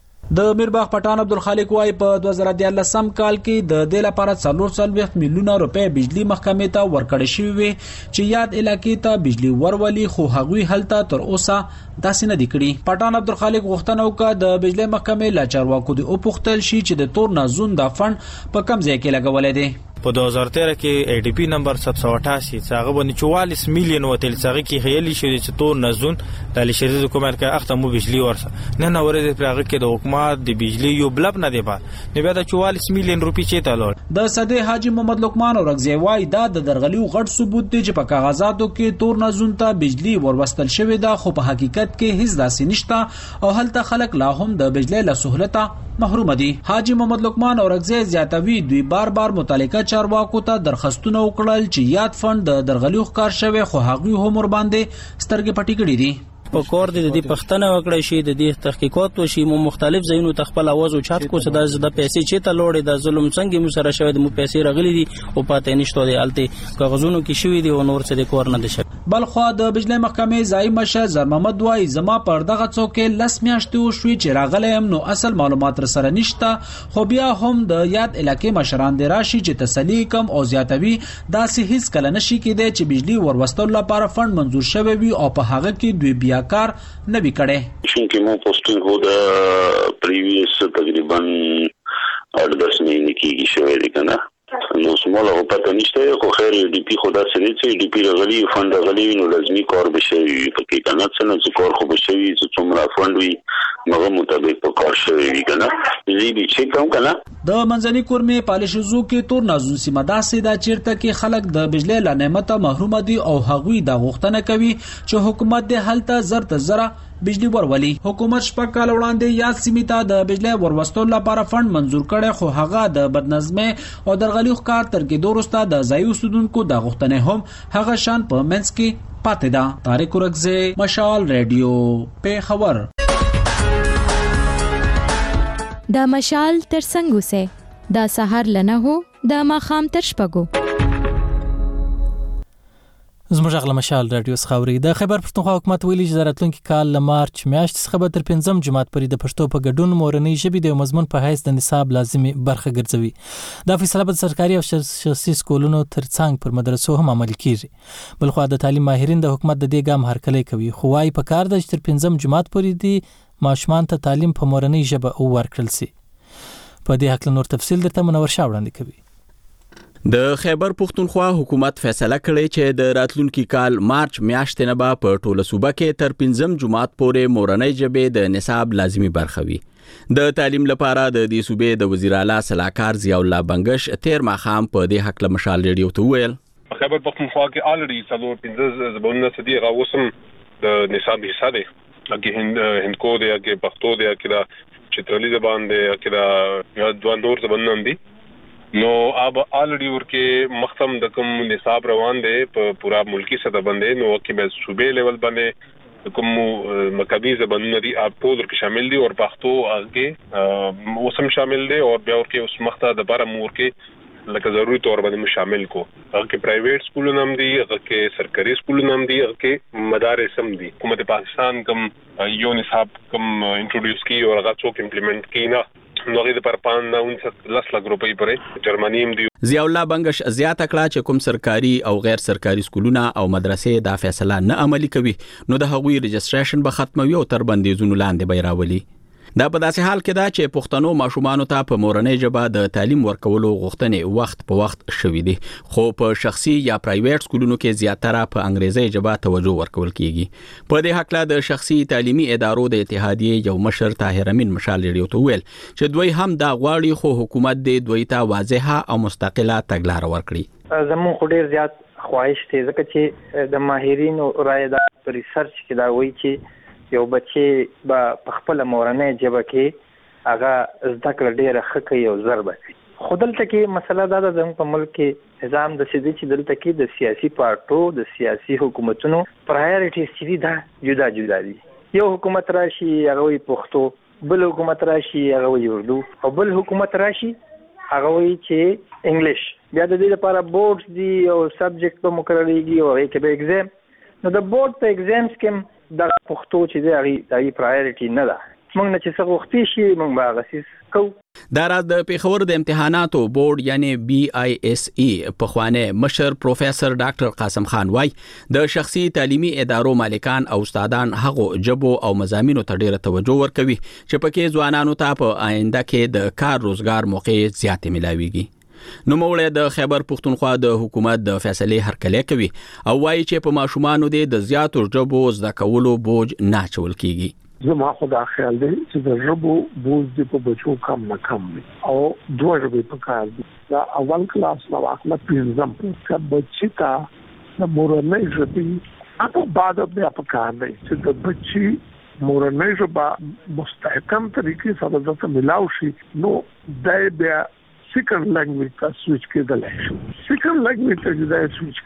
د میرباغ پټان عبدالخالق وايي په دوه زره دیارلسم کال کې د دې لپاره څلور څلوېښت میلیونه روپۍ بجلی محکمې ته ورکړې شوې وي چې یاد علاقې ته بجلی ورولي خو هغوی هلته تر اوسه داسې نه دي کړي. پټان عبدالخالق غوښتنه وکړه د بجلی محکمې له چارواکو د وپوښتل شي چې د تور نازون دا فند په کوم ځای کې لګولې دي. په دوه هزار تیرہ کې ای ډی پی نمبر سات سو اٹھاسی څنګه باندې چوالیس میلیون وتل څنګه کې خیالي شو چې تور نزون د شریعت حکومت کې اختمو بجلی ورسه نه نه ورته پرغه کې د حکومت د بجلی یو بلب نه دی با نه بیا د چوالیس میلیون روپی چې تلور. د صدې حاجی محمد لقمان اورغزی وايي دا د درغلیو غټ ثبوت دی چې په کاغذاتو کې تور نزون ته بجلی وروستل شوی دا خو په حقیقت کې هیڅ داسې نشته او هلته خلک لا هم د بجلی له سہولت محروم دي. حاجی محمد لقمان اورغزی زیاتوي دوی بار بار متعلقه چارواکو ته درخواستونه وکړل چې یاد فند د درغلیو ښکار شوی خو هغوی هم ور باندې سترګې پټې کړې دي. په کور د دې پښتنه وکړې شي د دې تحقیقات وشي مو مختلف ځایونو تخپل आवाज او چات کو صدا د پیسې چې ته لوړې د ظلم څنګه مو سره شوی د مو پیسې رغلي دي او پاتې نشته دی الته کاغذونو کې شوی دی او نور څه د کور نه دي. بل خو د بجلی محکمې ځای مشه زر محمد وايي زما پر دغه څوکې لس میاشتې وشوي چې راغلی هم نو اصل معلومات سره نشته خو بیا هم د یاد علاقې مشران دی راشي چې تسلی کم او زیاتوي داسې هیڅ کله نشي کېدی چې بجلی وروستلو لپاره فند منظور شوی وي او په هغه کې دوی بیا کار نه وی کړي. چونکه مو پوسټینګ هو د پریویس تقریبا اړ دس مهینې کې شوی دی کنه ماشومان له پته نشته خو خیر ډي پی خدا سره چې ډي پی غلي فند غلي نو لازمي کار بشي پکې کنه څنګه کار خو بشي چې څومره فند وي نو مطابق په کار شوی کنه زی دي چې کوم کنه د منځني کورمه پالیشزو کې تور نازون سیمه داسې دا چیرته کې خلک د بجلی له نعمت محروم دي او هغوی د غوښتنه کوي چې حکومت د حالت زرت زره بجلی ورولي. حکومت شپږ کال وړاندې یاد سیمې ته د بجلی وروستلو لپاره فند منزور کړي خو هغه د بدنظمي او درغلي ښکار تر کې دوروسته د ځای اوسیدونکو د غوښتنې هم هغه شان په منځ کې پاتې ده. طارق ورکزه، مشال ریډیو، پیښور. د مشال تر څنګه سه د سحر لنه هو د ماخام تر شپږو. زموږ غل مشال رادیو څخه د خیبر پښتونخوا حکومت ویلي چې راتلونکي کال له مارچ میاشتې څخه به تر پنځم جماعت پورې د پښتو په ګډون مورنۍ ژبې د مضمون په حیث د نصاب لازمي برخه ګرځوي. دا فیصله به سرکاري او شخصي سکولونو ترڅنګ پر مدرسو هم عملي کیږي. بلخو د تعلیم ماهرین د حکومت د دې ګام هرکلی کوي خو وايي په کار د تر پنځم جماعت پورې د ماشومان ته تعلیم په مورنۍ ژبه ورکړل شي. په دې حق نور تفصیل درته منور شاه وړاندې کوي. د خیبر پښتونخوا حکومت فیصله کړې چې د راتلونکي کال مارچ میاشتې نه به په ټوله صوبه کې تر پنځم جماعت پورې مورنۍ ژبې د نصاب لازمي برخه وي. د تعلیم لپاره د دې صوبې د وزیر اعلی صلاحکار ضیاء الله بنگش تیر ماخام په دې حق له مشال ریډیو ته ویل خیبر پښتونخوا کې الریډي څلور پنځه زبونونه سدي غوسم د نصاب حصہ دی کې هند هندکو دی کې پښتو دی کې دا چترلی زبان دی کې دا دوه نور زبانونه دي. نو اب الریډي ورکه مختم د کوم نصاب روان دي په پورا ملکی سطح باندې نو کې به صوبې لیول باندې کوم مکتبي زبانونه دي اپ ټول کې شامل دي او پښتو هغه موسم شامل دي او بیا ورکه اوس مخته د بار امور کې لکه ضروري تور باندې شامل کو هغه کې پرایویټ سکولونه هم دي هغه کې سرکاري سکولونه هم دي هغه کې مدارس هم دي. حکومت پاکستان کوم یو نصاب کوم انټروډیوس کی او هغه څوک امپلیمنٹ کینا نو غوډه پر پاند لس لک روپۍ پرې جرمني هم دی. ضیاء الله بنگش زیاته کړه چې کوم سرکاري او غیر سرکاري سکولونه او مدرسې دا فیصله نه عملي کوي نو د هغوی رجسټریشن به ختموي او تر بندیزونو لاندې به راولي. دا په داسې حال کې ده چې پښتنو ماشومان ته په مورنۍ ژبه د تعلیم ورکولو غوښتنې وخت په وخت شوې دي خو په شخصي یا پرایویټ سکولونو کې زیاتره په انګریزي ژبه توجه ورکول کیږي. په دې حق له د شخصي تعلیمي ادارو د اتحادیې یو مشر طاهر امین مشال ریډیو ته ویل چې دوی هم دا غواړي خو حکومت دې دوی ته واضحه او مستقله تګلاره ورکړي. زموږ خو ډیر زیات خواهش دی ځکه چې د ماهرینو رائے دا په ریسرچ کې دا وایي چې یو بچي به په خپل مورنۍ ژبه کې هغه زده کړه ډیره ښه کوي او زر به کوي. خو دلته کې مسله دا ده زموږ په ملک کې نظام د سیدي چې دلته کې د سیاسي پارټو د سیاسي حکومتونو پرایورټیز چې دا جدا جدا دي. یو حکومت راشي هغه وي پښتو، بل حکومت راشي هغه وي اردو او بل حکومت راشي هغه وي چې انګلیش. بیا د دې لپاره بورډز دي او سبجیکټ په مقرریږي او هغه کې به ایگزام. نو د بورډ په ایگزامز کې دا پښتو چې دی هغه د پرایورټي نه ده. موږ نه چې څه غوښتي شي موږ به غسیس کو. دا راز د پیښور د امتحاناتو بورډ یعنی بی آی اس ای په خوانه مشر پروفیسور ډاکټر قاسم خان وای د شخصي تعلیمي ادارو مالکان او استادان هغه جبو او مضامینو ته ډیره توجه ورکوي چې پکې ځوانانو ته په آینده کې د کار روزګار موقع زیاتې ملاويږي. نو موړه د خیبر پښتونخوا د حکومت د فیصله هرکلی کوي او وایي چې په ماشومانو د زیاتو ژبو زده کولو بوج نه چول کیږي. زما خدا خیال دی چې د ژبو بوج د په بچو کم نه کم وي او دوه ژبې په کار دي. دا اول کلاس نو اخلاق پنځم چې بچی تا د مورنۍ ژبې اته بعد بیا په کار دی چې د بچی مورنۍ ژبه مستحکم طریقې سره د ملاو شي نو دای بیا سیکنډ لینګویج ته سویچ کېدل شي. سیکنډ لینګویج ته چې سویچ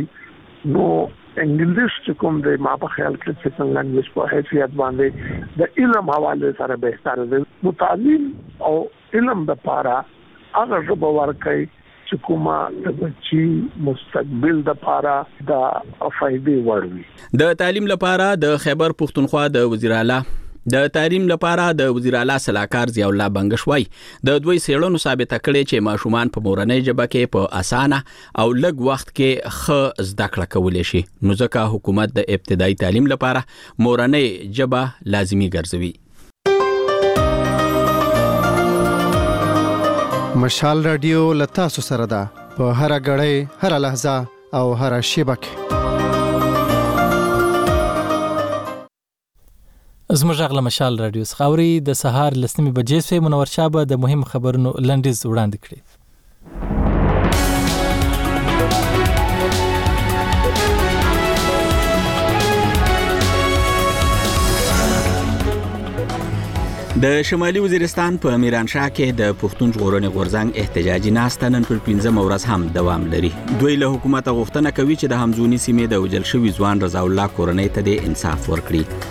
کېږي نو انګلیش چې کوم دی ما په خیال کې سیکنډ لینګویج په حیثیت باندې د علم حواله سره بهتر دی. نو تعلیم او علم د پاره هغه ژبه ورکړي چې کومه د بچي مستقبل د پاره د فائدې وړوي. د تعلیم لپاره د خیبر پښتونخوا د وزیر اعلی د تعلیم لپاره د وزیر اعلی صلاحکار ضیاء الله بنگش وای د دوی سیړنو ثابت کړي چې ماشومان په مورنۍ ژبه کې په اسانه او لږ وخت کې ښه زده کړه کولای شي نو ځکه حکومت د ابتدایي تعلیم لپاره مورنۍ ژبه لازمي ګرځوي. مشال رادیو لتا سره ده په هر غړې هر لحظه او هر شیبه کې. زموږ غږ له مشال رادیو څخه اوري د سهار لسنیمې بجې سوې. منور شاه به د مهم خبرونو لنډیز وړاندې کړي. د شمالي وزیرستان په میرانشاه کې د پښتون ژغورنې غورځنګ احتجاجي ناسته نن پر پنځمه ورځ هم دوام لري. دوی له حکومت غوښتنه کوي چې د همزوني سیمې د وژل شوي ځوان رضا الله کورنۍ ته د انصاف ورکړي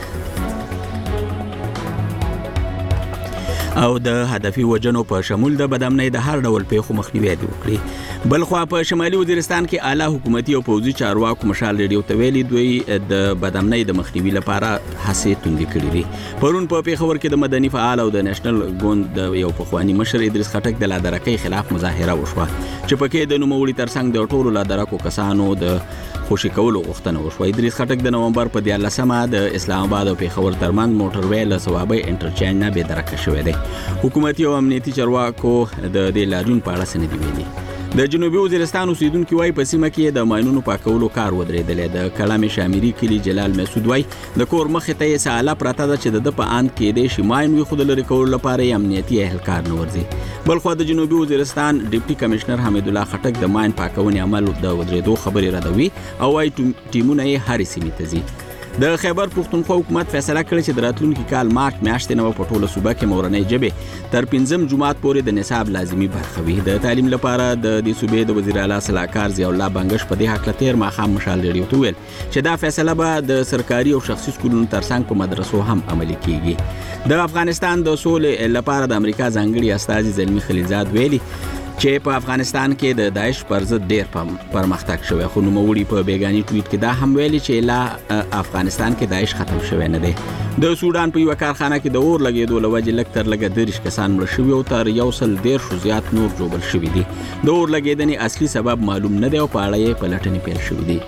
او د هدفي وجنو په شمول د بدامنۍ د هر ډول پیښو مخنیوي وکړي. بلخوا په شمالي وزیرستان کې اعلی حکومتي او پوځي چارواکو مشال ریډیو ته ویلي دوی د بدامنۍ د مخنیوي لپاره هڅې توندې کړې دي. پرون په پیښور کې د مدني فعال او د نېشنل ګوند د یو پخوانی مشر ادریس خټک د لادرکۍ خلاف مظاهره وشوه چې پکې د نوموړي ترڅنګ د ټولو لادرکو کسانو د خوشي کولو غوښتنه وشوه. ادریس خټک د نومبر په دیارلسمه د اسلام آباد او پیښور ترمنځ موټروي له ثوابي انټرچینج نه بې درکه شوی دی. حکومتي او امنیتي چارواکو د دې لاریون په اړه څه نه دي ویلي. د جنوبي وزیرستان اوسیدونکو وايي په سیمه کې د ماینونو پاکولو کار ودرېدلی. د کلام شامیري کلی جلال مسعود وايي د کور مخې ته یې ساله پراته ده چې د په اند کې د شماین وي خو د لري کولو لپاره یې امنیتي اهلکار نه ورځي. بلخو د جنوبي وزیرستان ډیپټي کمشنر حمید الله خټک د ماین پاکونې عمل د ودرېدو خبرې ردوي او وايي ټیمونه یې هرې سیمې ته ځي. د خیبر پښتونخوا حکومت فیصله کړې چې د راتلونکي کال مارچ میاشتې نه په ټوله صوبه کې مورنۍ ژبې تر پنځم جماعت پورې د نصاب لازمي برخه وي. د تعلیم لپاره د دې صوبې د وزیر اعلی صلاحکار ضیاء الله بنګش په دې حق تیر ماښام مشال ریډیو ته ویل چې دا فیصله به د سرکاري او شخصي سکولونو ترڅنګ په مدرسو هم عملي کیږي. د افغانستان د سولې لپاره د امریکا ځانګړي استازي زلمی خلیلزاد ویلي چې په افغانستان کې د داعش پر ضد ډیر پرمختګ شوی خو نوموړي په بیګاني ټویټ کې دا هم ویلي چې لا افغانستان کې داعش ختم شوی نه دی. د سودان په یو کارخانه کې د اور لګېدو لوجې لږ تر لږه دېرش کسان مړه شوي او تر یو سل دېرشو زیات نور ژوبل شوي دي. د اور لګېدنې اصلي سبب معلوم نه دی او په اړه یې پلټنې پیل شوي دي.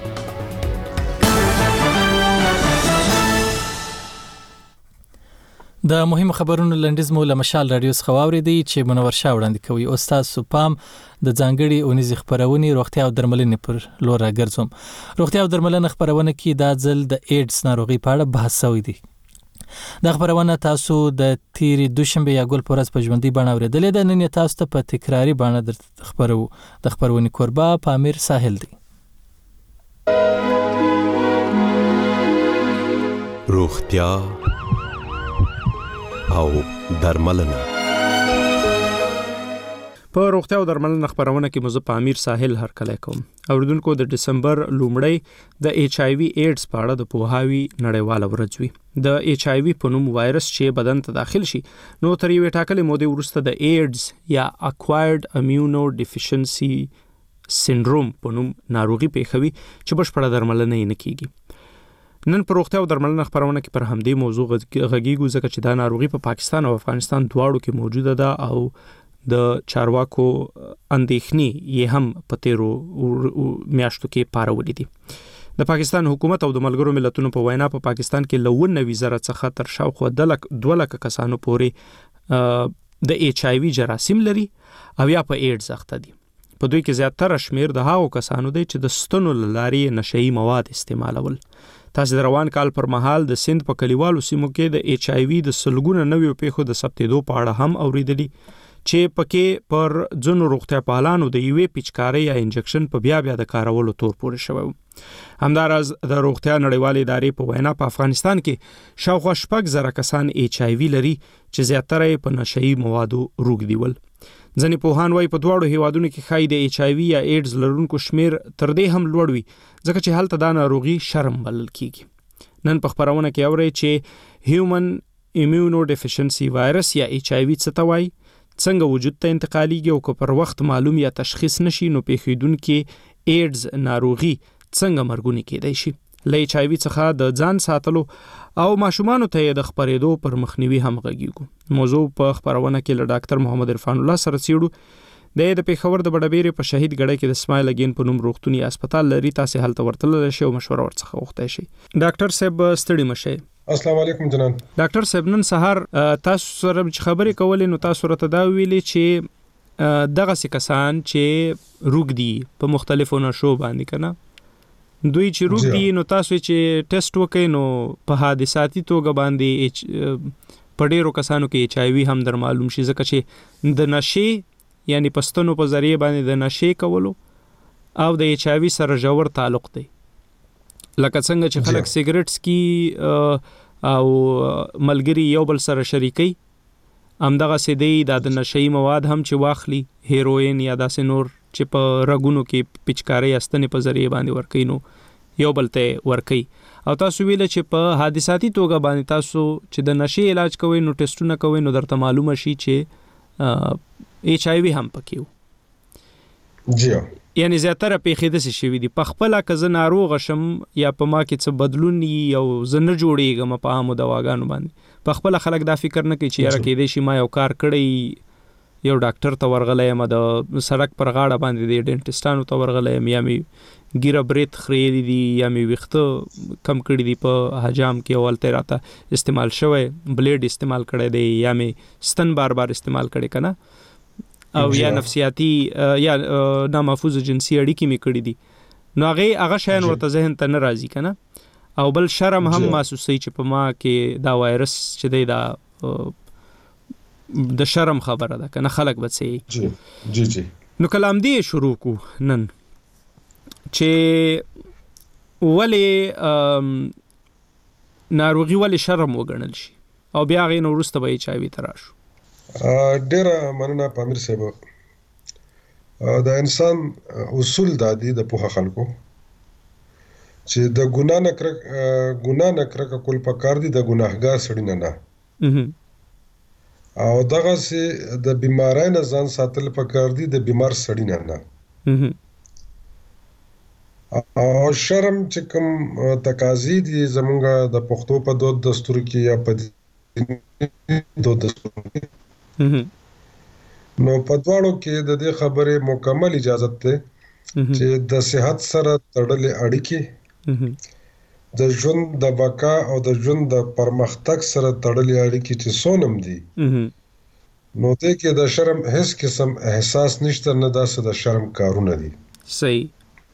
د مهم خبرونو لنډیز مو له مشال رادیو څخه واورېدی چې منور شاه وړاندې کوي. استاد سپام د ځانګړي اونیزې خبرونې روغتیا او درملنې پر لور راګرځوم. روغتیا او درملنه خبرونه کې دا ځل د ایډز ناروغي په اړه بحث شوی دی. دا خبرونه تاسو د تیرې دوشنبه یا ګل پورز په ژوندۍ بڼه اورېدلې ده. نن تاسو ته په تکراری بڼه د خبرو د خبرونې کوربه پامیر ساحل دی. روغتیا او درملنه. په روغتیا او درملنه خبرونه کې مزه پامیر ساحل هر کله کوم. اوردونکو د دسمبر لومړی د ایچ آی وی ایډز په اړه د پوهاوی نړیواله ورځ وي. د ایچ آی وی په نوم وایرس چې بدن ته داخل شي نو تر یوې ټاکلې مودې وروسته د ایډز یا اکوایرډ امینو ډیفیشنسي سینډروم په نوم ناروغي پیښوي چې بشپړه درملنه یې نه کیږي. نن په روغتیا او درملنه خبرونه کې پر همدې موضوع غږیږو ځکه چې دا ناروغي په پاکستان او افغانستان دواړو کې موجوده ده او د چارواکو اندېښنې یې هم په تیرو میاشتو کې پارولې دي. د پاکستان حکومت او د ملګرو ملتونو په وینا په پاکستان کې له نوي زره څخه تر شاوخوا دوه لکه کسانو پورې د ایچ آی وی جراثیم لري او یا په ایډز اخته دي. په دوی کې زیاتره شمیر د هغو کسانو دی چې د ستنو له لارې نشهیي مواد استعمالول. تاسو د روان کال پر مهال د سند په کلیوالو سیمو کې د ایچ آی وی د سلګونه نویو پیښو د ثبتېدو په اړه هم اوریدلی چې پکې پر ځینو روغتیا پالانو د یوې پیچکارۍ یا انجکشن په بیا بیا د کارولو تور پورې شوی. همداراز د روغتیا نړیوالې ادارې په وینا په افغانستان کې شاوخوا شپږ زره کسان ایچ آی وی لري چې زیاتره یې په نشهیي موادو روږدي. ځینې پوهان وايي په دواړو هیوادونو کې ښایي د ایچ آی وی یا ایډز لرونکو شمیر تر دې هم لوړ وي ځکه چې هلته دا ناروغي شرم بلل کیږي. نن په خبرونه کې اورئ چې هیومن ایمیونو ډیفیشنسي وایرس یا ایچ آی وی څه ته وایي، څنګه وجود ته انتقالیږي او که پر وخت معلوم یا تشخیص نشي نو پیښیدونکي ایډز ناروغي څنګه مرګونی کېدای شي. له ایچ آی وی څخه د ځان ساتلو او ماشومانو ته د خبرېدو پر مخنیوي هم غږیږو. موضوع په خبرونه کې له ډاکټر محمد عرفان الله سره څېړو. د پیښور د بډبېرې په شهید ګړی کې د اسماعیل اګین په نوم روغتوني هسپتال لري. تاسو هلته ورتللی شئ او مشوره ورڅخه غوښتی شئ. ډاکټر صاحب ستړي مشئ. السلام علیکم جناب. ډاکټر صاحب نن سهار تاسو سره خبرې کولې نو تاسو راته دا ویلې چې دغه کسان چې روګدي په مختلفو نشو باندې کنه دوی چې روګدي نو تاسو چې ټیسټ وکئ نو په حادثاتي توګه باندې په ډیرو کسانو کې ایچ آی وی هم در معلوم شي ځکه چې د نشې یعنی پستونو په ذریعہ باندې د نشې کولو او د ایچ آی وی سره ژور تعلق دی لکه څنګه چې خلک سیګریټس کی او ملګری یو بل سره شریکي همدغه سیدی د نشئی مواد هم چې واخلي هیروین یا داسې نور چې په رګونو کې پچکاري استنې په ذریعہ باندې ورکې نو یو بل ته ورکې او تاسو ویل چې په حادثاتي توګه باندې تاسو چې د نشئی علاج کوئ نو ټیسټونه کوئ نو درته معلومه شي چې ایچ آی وی هم پکې جی یعنی زیاتره پیښې د شي وي دي په خپل کزه ناروغ شم یا په ما کې څه بدلون یو زنه جوړیږم په عامو دواګانو باندې په خپل خلک دا فکر نه کوي چې یاره کې دې شي ما یو کار کړی یو ډاکټر ته ورغلې م د سړک پر غاړه باندې د ډینټسټانو ته ورغلې م یا می ګیره بریت خریلی دي یا می وخته کم کړی دي په حجام کې اولته راته استعمال شوی بلیډ استعمال کړی دی یا می ستن بار بار استعمال کړی کنه او یا نفسیاتی یا نامحفوظ جنسي اړیکې می کړی دي نو هغه هغه شین ورته ذهن ته نه راځي کنه او بل شرم هم محسوسي چې په ما کې دا وایرس چې دی دا د شرم خبره ده کنه خلک بچي جی جی جی نو کلام دی شروع کو نن چې ولی ناروغي ولی شرم وګڼل شي او بیا غي نو ورسته به چا وی تراشو ډیره مننه پامیر صاحب دا انسان اصول دادي د په خلکو چې د ګنا نه کر ګنا نه کر کول پکار دي د ګناهګار سړی نه نه او دغه سي د بیمارۍ نه ځان ساتل پکار دي د بیمار سړی نه نه او شرم چې کوم تقاضي دي زمونږ د پښتو په دود دستور کې یا په دود دستور کې نو په دواړو کې د دې خبرې مکمل اجازه ده چې د صحت سره تړلې اړیکې د ژوند د بقا او د ژوند د پرمختګ سره تړلې اړیکې چې سونم دي نو ته کې د شرم هیڅ قسم احساس نشته نه داسې د شرم کارونه دي صحیح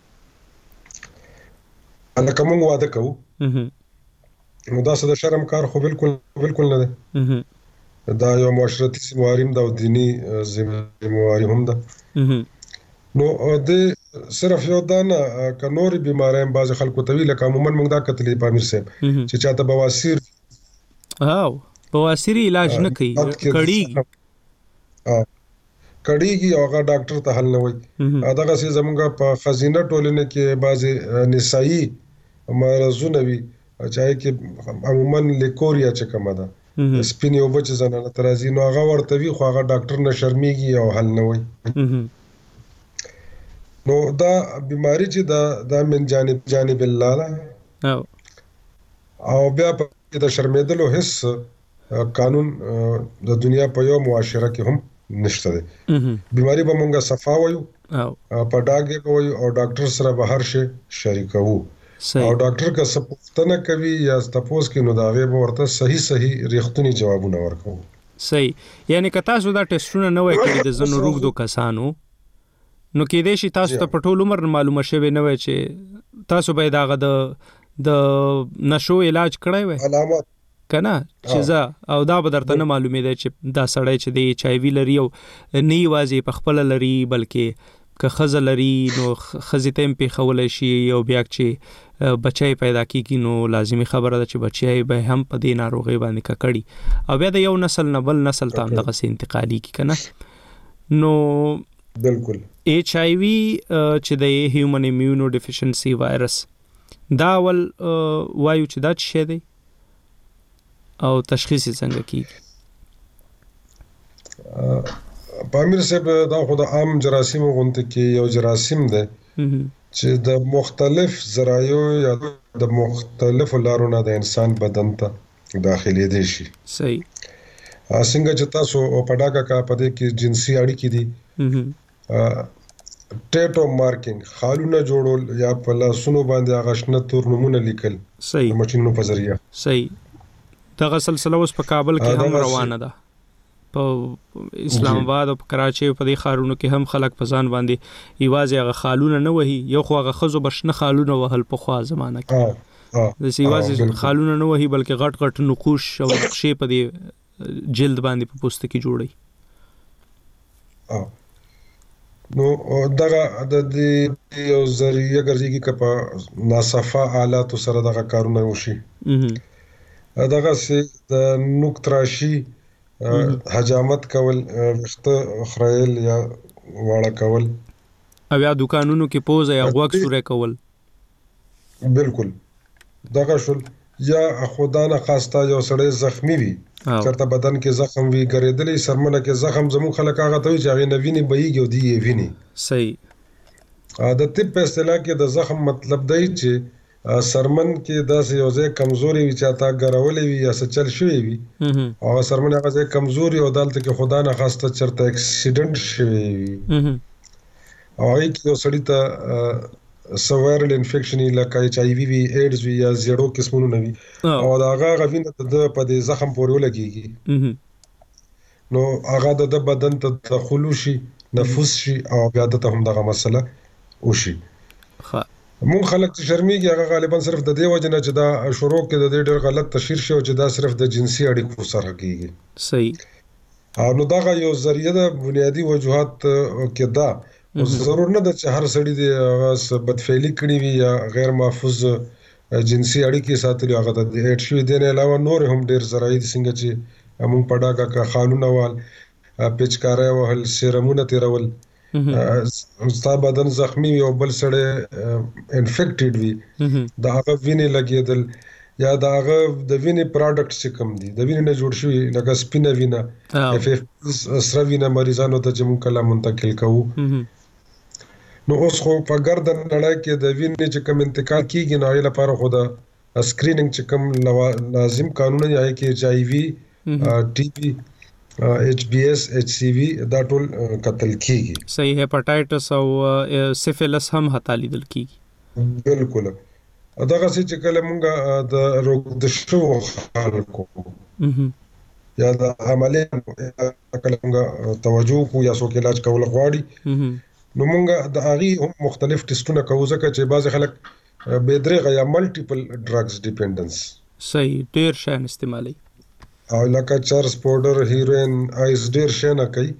انا کوم واده کوو نو داسې د شرم کار خو بالکل بالکل نه ده دا یو معاشرتي ذمہواری ده او دینی ذمہواری هم ده نو د صرف یو دانه ک نور بیمارۍ بعض خلکو طویل لکه عموما موږ دا کتلې پامیر صاحب چې چاته بواسیر او بواسیر علاج نه کوي کړي ا کړيږي او هغه ډاکټر ته حل نه وي دغه سي زمونږ په خزینه ټولنه کې بعض نسایي مرزونه وي چې کې عموما لیکوریا چې کومه ده سپینې او بچ زنانه ترازی نو هغه ورته وي خو هغه ډاکټر نه شرمېږي او حل نه وي نو دا بیماری چې دا د من جانب جانب الله ده او بیا په د شرمېدلو هیڅ قانون د دنیا په یو معاشره کې هم نشته ده بیماری به مونږه صفا وایو په ډاګه کوي او ډاکټر سره به هر شي شریکو او ډاکټر کا سپوښتنه کوي یا تاسو کې نو دا غي به ورته صحیح صحیح ریښتونی جوابونه ورکو صحیح یعنی که تاسو دا ټیسټونه نه وای کړی د زنو روغدو کسانو نو کې دې شي تاسو ته په ټول عمر معلومه شوی نه وای چې تاسو به داغه د د نشو علاج کړای وای علامات کنه چې زه او دا به درته نه معلومه ده چې دا سړی چې د ایچ آی وی لري او نه یوازې په خپل لري بلکې که خزه لري نو خزې ته په خول شي او بیا چې بچای پیدا کیږي نو لازمی خبره ده چې بچای به هم په دې ناروغي باندې ککړي او بیا د یو نسل نه بل نسل ته دغه سي انتقالي کی کنه نو بالکل ایچ آی وی چې د هیومن ایمیونو ډیفیشنسي وایرس دا ول وایو چې دا څه دی او تشخیص څنګه کیږي پامیر صاحب دا خو د عام جراثیم غونډه کې یو جراثیم ده چې د مختلف ذرایعو یا د مختلفو لارو نه د انسان بدن ته داخلي دي شي صحیح څنګه چې تاسو په ډاګه کا پدې کې جنسي اړیکې دي ټیټو مارکینګ خالونه جوړول یا په لاسونو باندې غشنه تور نمونه لیکل صحیح ماشينونو په ذریعہ صحیح دا سلسله اوس په کابل کې هم روانه ده په اسلام آباد او په کراچي په دې ښارونو کې هم خلک په ځان باندې یوازې هغه خالونه نه وهي، یو خو هغه ښځو بشنه خالونه وهل په خوا زمانه کې د یوازې خالونه نه وهي بلکې غټ غټ نقوش او نقشې په دې جلد باندې په پوستکي جوړي. نو دغه د دې یو ذریعہ ګرځي کې په ناصفه آلات سره دغه کارونه وشي. دغه سي د نوکتراشي حجامت کول، وخته خړایل یا واړه کول، او یا دکانونو کې پوز یا غوږ سورې کول. بالکل دغه شول. یا خدانه خواسته یو سړی زخمی وي، چرته بدن کې زخم وي، ګرېدلې سرمنه کې زخم، زموږ خلک هغه ته وي چې هغه نه ویني بهیږي او دی یې ویني. صحیح. د طب په اصطلاح کې د زخم مطلب دی چې سرمن کې داسې یو ځای کمزوري وي چې تا ګرولې وي یا څه چل شوی وي، او سرمن هغه ځای کمزوري او دلته کې خدا نه خواسته چرته اکسیډنټ شوی وي، او هغه کې یو سړی ته سوایرل انفیکشن لکه ایچ آی وی وی، ایډز وی یا زیړو قسمونو نه وي، او دا هغه غوینه د په دې زخم پورې ولګيږي، نو هغه د بدن ته دخول شي، نفوس شي، او بیا د هم دغه مسله وشي. مونږ خلک چې شرمېږي هغه غالبا صرف د دې وجه نه چې دا شروع کې د دې ډېر غلط تشهیر شي او چې دا صرف د جنسي اړیکو سره کېږي. صحیح. نو دغه یو ذریعہ د بنیادی وجوهات کې دا ضرور نه ده چې هر سړی دی هغه بدفعلي کړي وي یا غیر محفوظ جنسي اړیکې ساتلي، هغه د ایډ شوي دی نه علاوه نور هم ډېر ذرایع دي، څنګه چې موږ په ډاګه که خالونه وال، پیچکاری وهل، سیرمونه تیرول، ستا بدن زخمی وي او بل سړی انفیکټډ وي، د هغه وینې لګېدل یا د هغه د وینې پراډکټ چې کوم دي د وینې نه جوړ شوي لکه سپینه وینه، اف اف سره وینه مریضانو ته چې موږ کله منتقل کوو. نو اوس خو په ګرد نړۍ کې د وینې چې کوم انتقال کیږي نو هغې لپاره خو د سکرینینګ چې کوم لازم قانون دی هغې کې ایچ آی وي، ټي بي، ایچ بی ایس، ایچ سی وي دا ټول کتل کیږي. صحیح. هیپاټایټس او سیفیلس هم هتا لیدل کیږي. بالکل. دغه چې کله مونږ د روغ د شو خلکو یا د عملیات کله مونږ توجه کو یا څوک علاج کول غواړي، نو مونږ د هغې هم مختلف ټیسټونه کوو ځکه چې بعضې خلک بې درېغه یا ملټیپل ډرګز ډیپینډنس. صحیح. ډېر شیان استعمالوي، او لکه چرس، پاوډر، هیروین، آیس ډېر شیان کوي،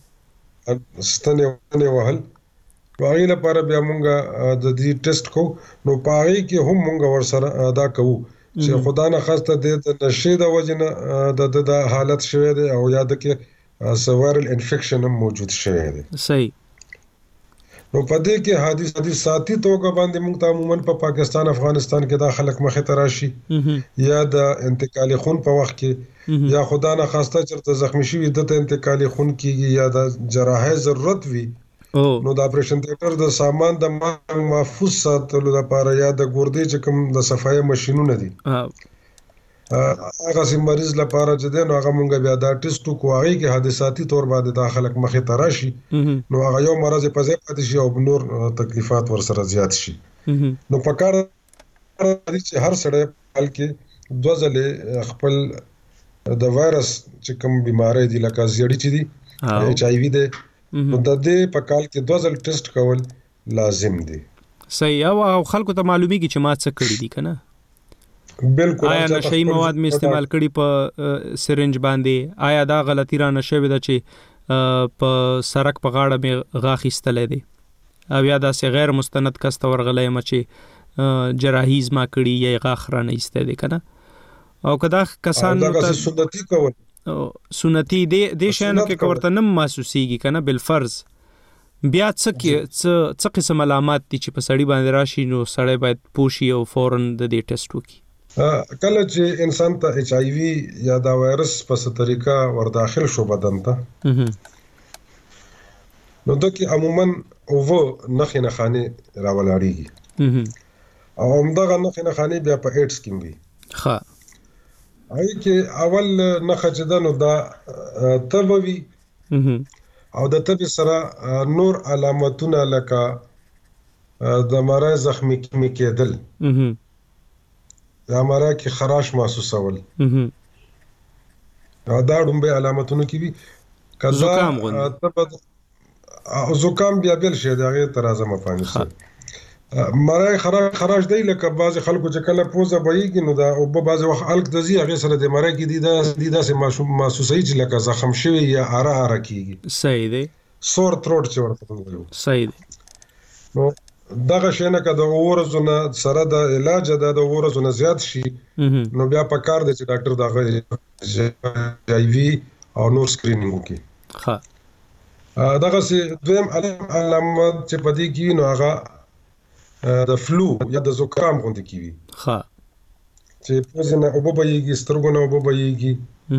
ستنې ونې وهل. نو هغې لپاره بیا مونږ د دې ټیسټ کوو، نو په هغې کې هم مونږ ورسره دا کوو چې خدا نه خواسته د نشې د وجې نه د د د حالت شوی دی او یا د کې سوایرل انفیکشن هم موجود شوی دی. صحیح. نو په دې کې حادث حادثاتي توګه باندې مونږ ته عموماً په پاکستان، افغانستان کې دا خلک مخې ته راشي یا د انتقالي خون په وخت کې یا خدا نه خواسته چېرته زخمي شوي دته انتقالي خون کېږي یا د جراحۍ ضرورت وي، نو د اپریشن تیټر د سامان د محفوظ ساتلو لپاره یا د ګردې چې کوم د صفایي ماشینونه دي هغه سي مریض لپاره چې دی نو هغه مونږ بیا دا ټیسټ وکړو، هغې کې حادثاتي طور باندې دا خلک مخې ته راشي، نو هغه یو مرض یې په ځای پاتې شي او نور تکلیفات ورسره زیات شي. نو په کار دی چې هر سړی حال کې دوه ځلې خپل د وایرس چې کوم بیماری دي لکه زیړي چې دي، ایچ آی وي دی، نو د دې په کال کې دوه ځل ټیسټ کول لازم دي. صحیح. او خلکو ته معلومیږي چې ما څه کړي دي که نه؟ بالکل. آیا نشهیي مواد مې استعمال کړي په سرنج باندې؟ آیا دا غلطي رانه شوې ده چې په سړک په غاړه مې غاښ ایستلی دی، او یا داسې غیر مستند کس ته ورغلی یم چې جراحي زما کړي یا یې غاښ رانه ایستی دی که نه؟ او که دا کسان سنتي کول سنتي دې شیانو کې که ورته نه محسوسېږي که نه بالفرض، بیا څه څه قسم علامات دي چې په سړي باندې راشي نو سړی باید پوه شي او فوراً د دې ټیسټ وکړي؟ کله چې انسان ته ایچ آی وي یا دا وایرس په څه طریقه ورداخل شو بدن ته، نو د کې عموماً اووه نښې نښانې راولاړېږي، او همدغه نښې نښانې بیا په ایډز کې وي. ښه. هغې کې اول نښه چې ده نو دا تبه وي، او د تبې سره نور علامتونه لکه د مرۍ زخمي کېدل یا مرۍ کې خراش محسوسول، دا ډومبه علامتونه کې وي کله زکام غوندي زکام بیا بل شي دغه ترازه مفاهیم سره مرای خراج خراج دی لکه بعض خلکو چې کله پوزه بهيږي نو دا او په بعض وخت الک د زی هغه سره د مرای کې دي دا د داسې محسوسي چې لکه زخم شوی یا اره اره کیږي صحیح دی سور تروټ چې ورته وایو صحیح دی نو دغه شی نه کده ورزونه سره د علاج د ورزونه زیات شي نو بیا په کار دی چې ډاکټر دغه ای وی او نور سکرینینګ وکړي ها دغه سي دویم علامات چې پدې کې نو هغه د فلو یا د زکام غوندې کیوي ها چې پوزنه او بوبایږي سترګونه او بوبایږي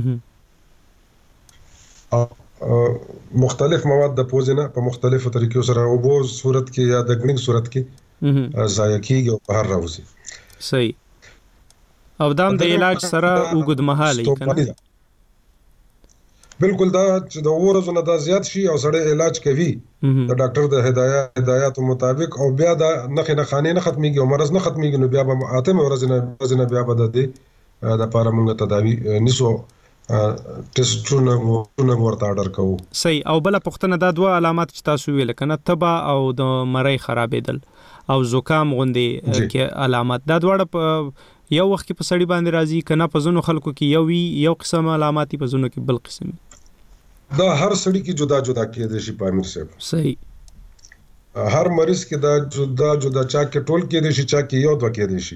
مختلف مواد د پوزنه په مختلفو طریقو سره او بو صورت کې یا د غنیک صورت کې ضایع کیږي او بهر راوځي صحیح او دام د علاج سره وګد مهاله کنه بالکل دا چې د ورزونه دا زیات شي او سړی علاج کوي د ډاکټر د هدايت هداياتو مطابق او بیا دا نخې نه خانې نه ختميږي او مرز نه ختميږي نو بیا به اته ورځې نه بیا به د دې د لپاره موږ تداوی نسو ټیسټونه ورته آرډر کوو صحیح او بل پختنه دا دوه علامات چې تاسو ویل کنه تبا او د مړی خرابېدل او زکام غوندي کې علامات دا دواړه په یو وخت کې په سړی باندې راځي کنه په زونو خلکو کې یو وی یو قسم علامات په زونو کې بل قسم دا هر سړی کې جدا جدا کېدې شي پامیر صاحب صحیح هر مریض کې دا جدا جدا چا کې ټول کېدې شي چا کې یو دوه کېدې شي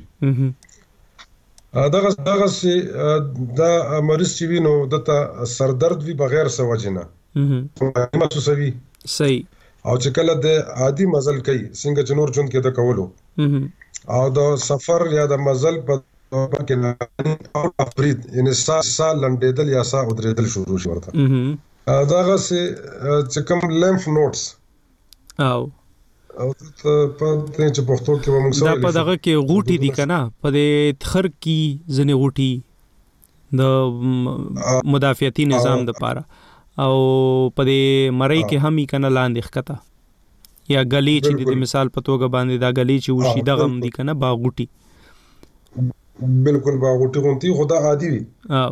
دغه دغه سي دا مریض چې وینو دته سردرد وی بغیر څه وجنه محسوسوي صحیح او چې کله د عادي مزل کوي څنګه چې نور جون کې د کولو او د سفر یا د مزل په کې نه او افرید ان سا لنډېدل یا سا ودرېدل شروع شي ورته دغه سي چې کوم لیمف نوډز او او په دې چې پښتو کې موږ سره دا په دغه کې غوټي دي کنه په دې تخر کې ځنې غوټي د مدافعتي نظام د پاره او په دې مړی کې هم کنه لاندې ښکته یا غلی چې د مثال په توګه باندې دا غلی چې وشي دغه هم دي کنه باغوټي بالکل باغوټي غونتی خدا عادي وي او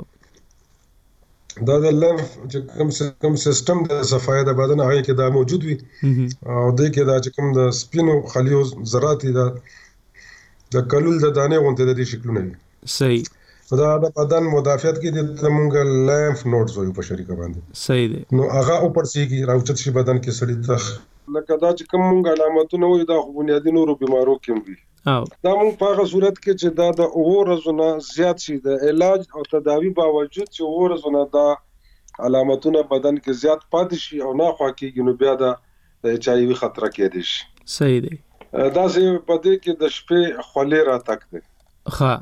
دا د لیمف چې کوم کوم سیستم د صفای د بدن هغه کې دا موجود وي او د کې دا چې کوم د سپینو خلیو ذرات دا د کلول د دانې غونته د شکلونه وي صحیح دا د بدن مدافعت کې د موږ لیمف نوډز وایو په شریکه باندې صحیح دی نو هغه اوپر سیږي راوچت شي بدن کې سړی تخ لکه دا چې کوم موږ علامتونه وایو دا خو بنیادی نورو بیمارو کې وي او دا موږ په هغه صورت کې چې دا د اورزونه زیات شي د علاج او تداوی باوجود چې اورزونه دا علامتونه بدن کې زیات پاتې شي او نه خوا کېږي نو بیا دا د ایچ آی وی خطر کېدی شي صحیح دی دا چې په دې کې د شپې خولې را تک دي ها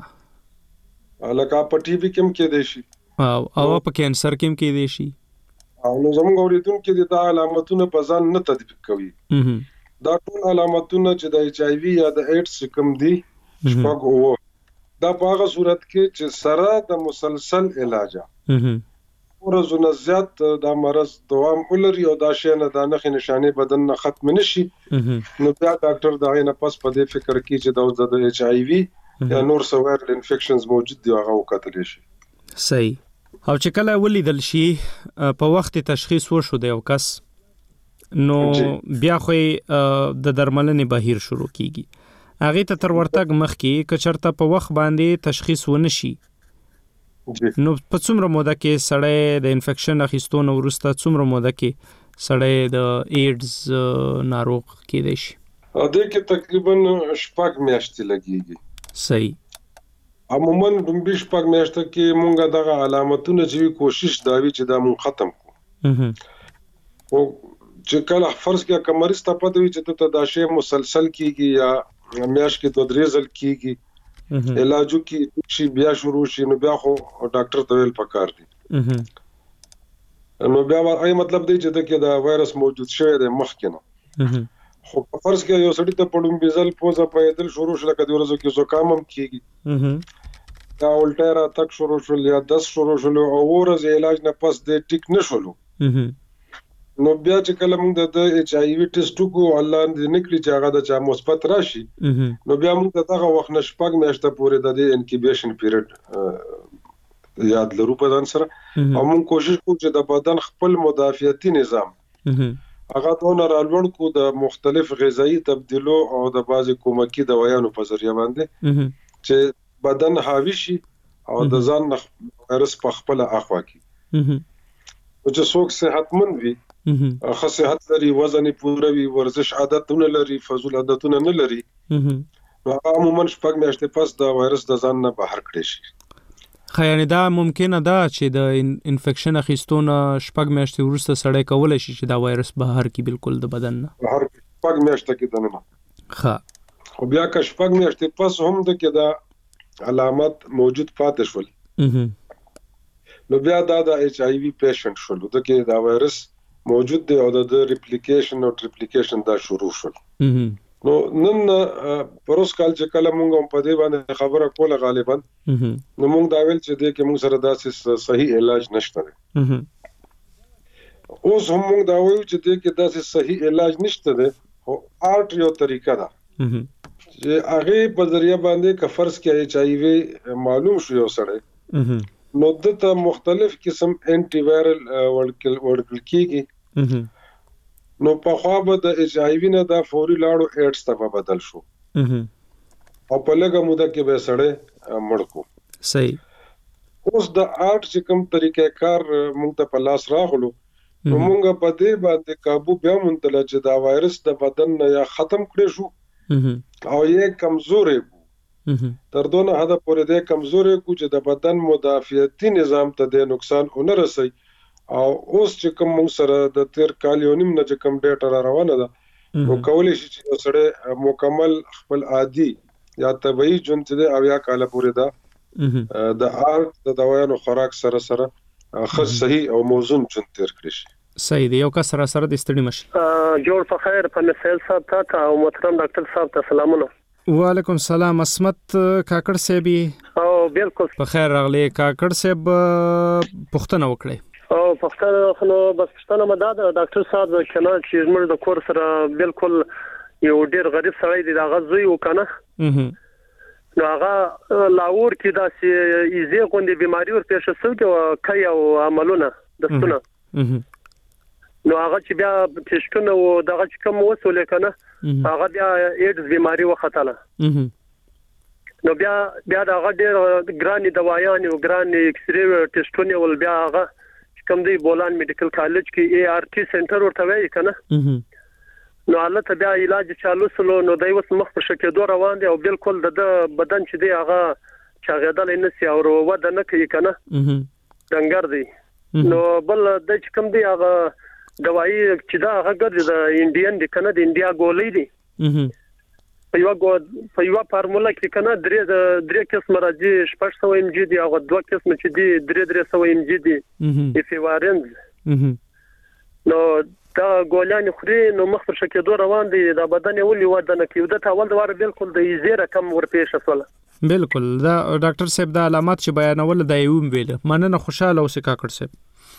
لکه په ټي بي کې کېدی شي او او په کینسر کې کېدی شي او نو زموږ اوریدونکو کې دا علامتونه په ځان نه تطبیق کوي دا ټول علامتونه چې د ایچ آی وی یا د ایډز کم دي شپږ او دا په هغه صورت کې چې سره د مسلسل علاج ورزونه زیات د مرض دوام ولري او دا شی نه د نخې نشانه بدن نه ختم نشي نو بیا ډاکټر دا نه پس په دې فکر کې چې دا د ایچ آی وی یا نور سوایرل انفیکشنز موجود دي هغه وکړل شي صحیح او چې کله ولیدل شي په وخت تشخیص وشو د یو کس نو بیا خو د درملنې بهیر شروع کیږي هغه ته تر ورتګ مخکې کچرته په وخت باندې تشخیص ونشي نو په څومره موده کې سړی د انفیکشن اخیستو نو وروسته څومره موده کې سړی د ایډز ناروغ کېدای شي دا کې تقریبا شپږ میاشتې لګيږي صحیح عموما د شپږ میاشتې کې مونږ دغه علامتونه چې کوشش دا وی چې دا مون ختم کو او چې کله فرض کې کمرې ستپد وي چې ته دا شی مسلسل کیږي یا میاش کې دوه درې ځل کیږي علاجو کې شي بیا شروع شي نو بیا خو ډاکټر ته ویل پکار دي نو بیا وايي مطلب دی چې دا کې دا وایرس موجود شوی دی مخکې نه خو فرض کې یو سړی ته پړم بيزل پوزا پیدل شروع شل کده ورځو کې زکام هم کیږي دا الټرا تک شروع شول یا دس شروع شول او ورځ علاج نه پس د ټیک نشولو نو بیا چې کله موږ د ایچ آی وی ټیسټ کو الله دې نکړي چې هغه د چا مثبت راشي نو بیا موږ دغه وخت نشپګ میاشته پورې د انکیبیشن پیریډ یاد لرو په ځان سره او موږ کوشش کوو چې د بدن خپل مدافعتي نظام هغه دونه رالوړ کو د مختلف غذایی تبدیلو او د بعضی کومکی دوايانو په ذریعہ باندې چې بدن حاوی شي او د ځان وایرس په خپل اخوا کې او چې څوک صحتمند وي خو صحت لري وزن پوره وي ورزش عادتونه لري فضول عادتونه نه لري نو عموما شپږ میاشتې پس د وایرس د ځان نه بهر کړي شي خو یعنی دا ممکنه ده چې د انفیکشن اخیستونه شپږ میاشتې وروسته سړی کولی شي چې دا وایرس بهر کړي بالکل د بدن نه بهر شپږ میاشتې کې دننه ښه خو بیا که شپږ میاشتې پس هم د کې دا علامات موجود پاتې شول نو بیا دا د ایچ آی وی پیشنټ شول د کې دا وایرس موجود دی او د ریپلیکیشن او ټریپلیکیشن دا شروع شول نو نن پروس کال چې کله مونږ په دې باندې خبره کوله غالبا نو مونږ دا ویل چې دې کې مونږ سره داسې صحیح علاج نشته دی اوس هم مونږ دا وایو چې دې کې داسې صحیح علاج نشته دی او آرټ یو طریقه ده چې هغه په ذریعہ باندې که فرض کې ایچ آی وی معلوم شو یو سره نو دته مختلف قسم انټي وایرل ورکل ورکل کیږي نو په خوا به د ایچ آی وی نه دا فوري لاړو ایډز ته بدل شو او په لږه موده کې به سړی مړ کو صحیح اوس د آرټ چې کوم طریقې کار مونږ ته په لاس راغلو نو مونږ په دې باندې قابو بیا مونږ ته چې دا وایرس د بدن نه یا ختم کړی شو او یې کمزورې تر دونه حد پورې د کمزورې کو چې د بدن مدافعتي نظام ته د نقصان ونه رسي او اوس چې کوم موږ سره د تیر کال یو نیم نه چې کوم ډیټا را روانه ده نو کولی شي چې سره مکمل خپل عادي یا طبيعي ژوند چې او یا کال پورې ده د آرټ د دوايانو خوراک سره سره خاص صحیح او موزون ژوند تیر کړی شي صحیح دی یو کس سره سره د ستړي مشه جوړ په خیر په مسائل صاحب ته او محترم ډاکټر صاحب ته سلامونه وعلیکم السلام اسمت کاکړ صاحب او بالکل په خیر راغلی کاکړ صاحب پښتنه وکړي او پښتنه خو بس پښتنه مدد ډاکټر صاحب کنه چې زموږ د کور سره بالکل یو ډیر غریب سړی دی دا غزوی وکنه نو هغه لاور کې داسې ایزه غوندي بیماری ور پیښ شو کې کای او عملونه دستونه نو هغه چې بیا تشکونه او دغه چې کوم وسول کنه هغه بیا ایډز بیماری وختاله نو بیا بیا دغه ډیر ګراني دوايان او ګراني ایکس ری ټیسټونه ول بیا هغه کوم دی بولان میډیکل کالج کې ای آر ټي سنټر ورته وای کنه نو الله ته بیا علاج چالو سلو نو دای وس مخ په شکه دوه روان دی او بالکل د بدن چې دی هغه چاغېدل نه سي او وده نه کوي کنه څنګه دی نو بل د چې کوم دی هغه دوايي چې دا هغه د انډین د کنه د انډیا ګولې دي په یو غو په یو فارمولا کې کنه درې درې قسم راځي شپږ سو ایم جی دی او دوه قسم چې دی درې درې سو ایم جی دی ایفیوارنز نو دا ګولان خوري نو مخ پر شکه دوه روان دي دا بدن ولي ودانه کې د تاول دوار بالکل د ایزه رقم ورپېښ شول بالکل دا ډاکټر صاحب دا علامات چې بیانول دا یو ویل مننه خوشاله اوسې کاکړ صاحب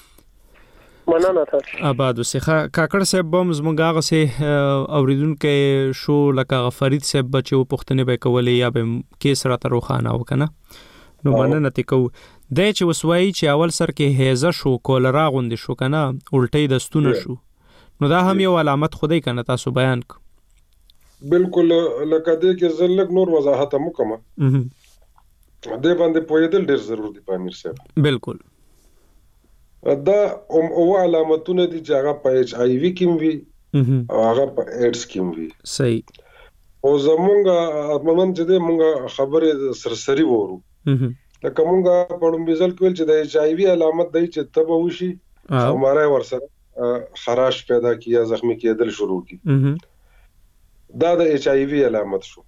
مننه تاسو آباد اوسه کاکړ صاحب بم زمونږ هغه سه اوریدونکو شو لکه فرید صاحب بچو پښتنه به کولې یا به کیس را تر خوانه وکنه نو مننه تکو د چې وسوي چې اول سر کې هيزه شو کولرا غوند شو کنه الټي دستونه شو نو دا هم یو علامت خدای کنه تاسو بیان ک بالکل لکه دې کې زلک نور وضاحت مو کوم دې باندې پوهېدل ډیر ضروري دی پامیر صاحب بالکل دا او علامتونه دي چې هغه په ایچ آی وی کې وي او هغه په ایډز کې وي صحیح او زمونږه ممن چې دې مونږه خبره سرسری وورو لکه مونږه په لومبي ځل کې چې د ایچ آی وی علامت دی چې تبه وشي او ماره ورسره خراش پیدا کیه زخمی کېدل شروع کی دا د ایچ آی وی علامت شو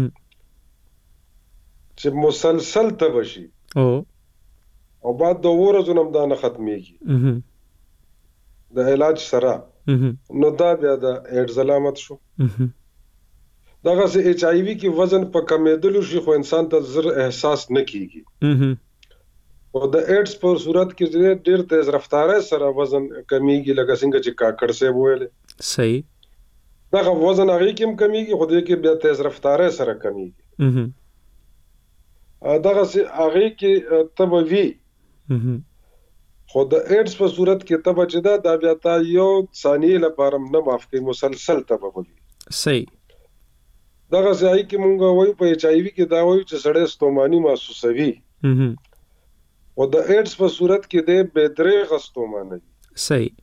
چې مسلسل تبه شي او او بعد د ورځو نه دا نه ختميږي د علاج سره نو دا بیا د ایډز علامت شو دغه سه ایچ آی وی کې وزن په کمیدلو شي خو انسان ته زر احساس نه کیږي او د ایډز په صورت کې ډېر تیز رفتاره سره وزن کمیږي لکه څنګه چې کاکړ سه وویل صحیح دغه وزن هغه کې کمیږي خو دې کې بیا تیز رفتاره سره کمیږي دغه سه هغه کې تبوي خو د ایډز په صورت کې تبه چې دا د بیا تا یو ثانیه لپاره نه معاف کوي مسلسل تبه وي. صحیح. دغه ځای کې مونږ وایو په ایچ آی وی کې دا وایو چې سړی ستوماني محسوسوي. او د ایډز په صورت کې د بېدریغه ستوماني. صحیح.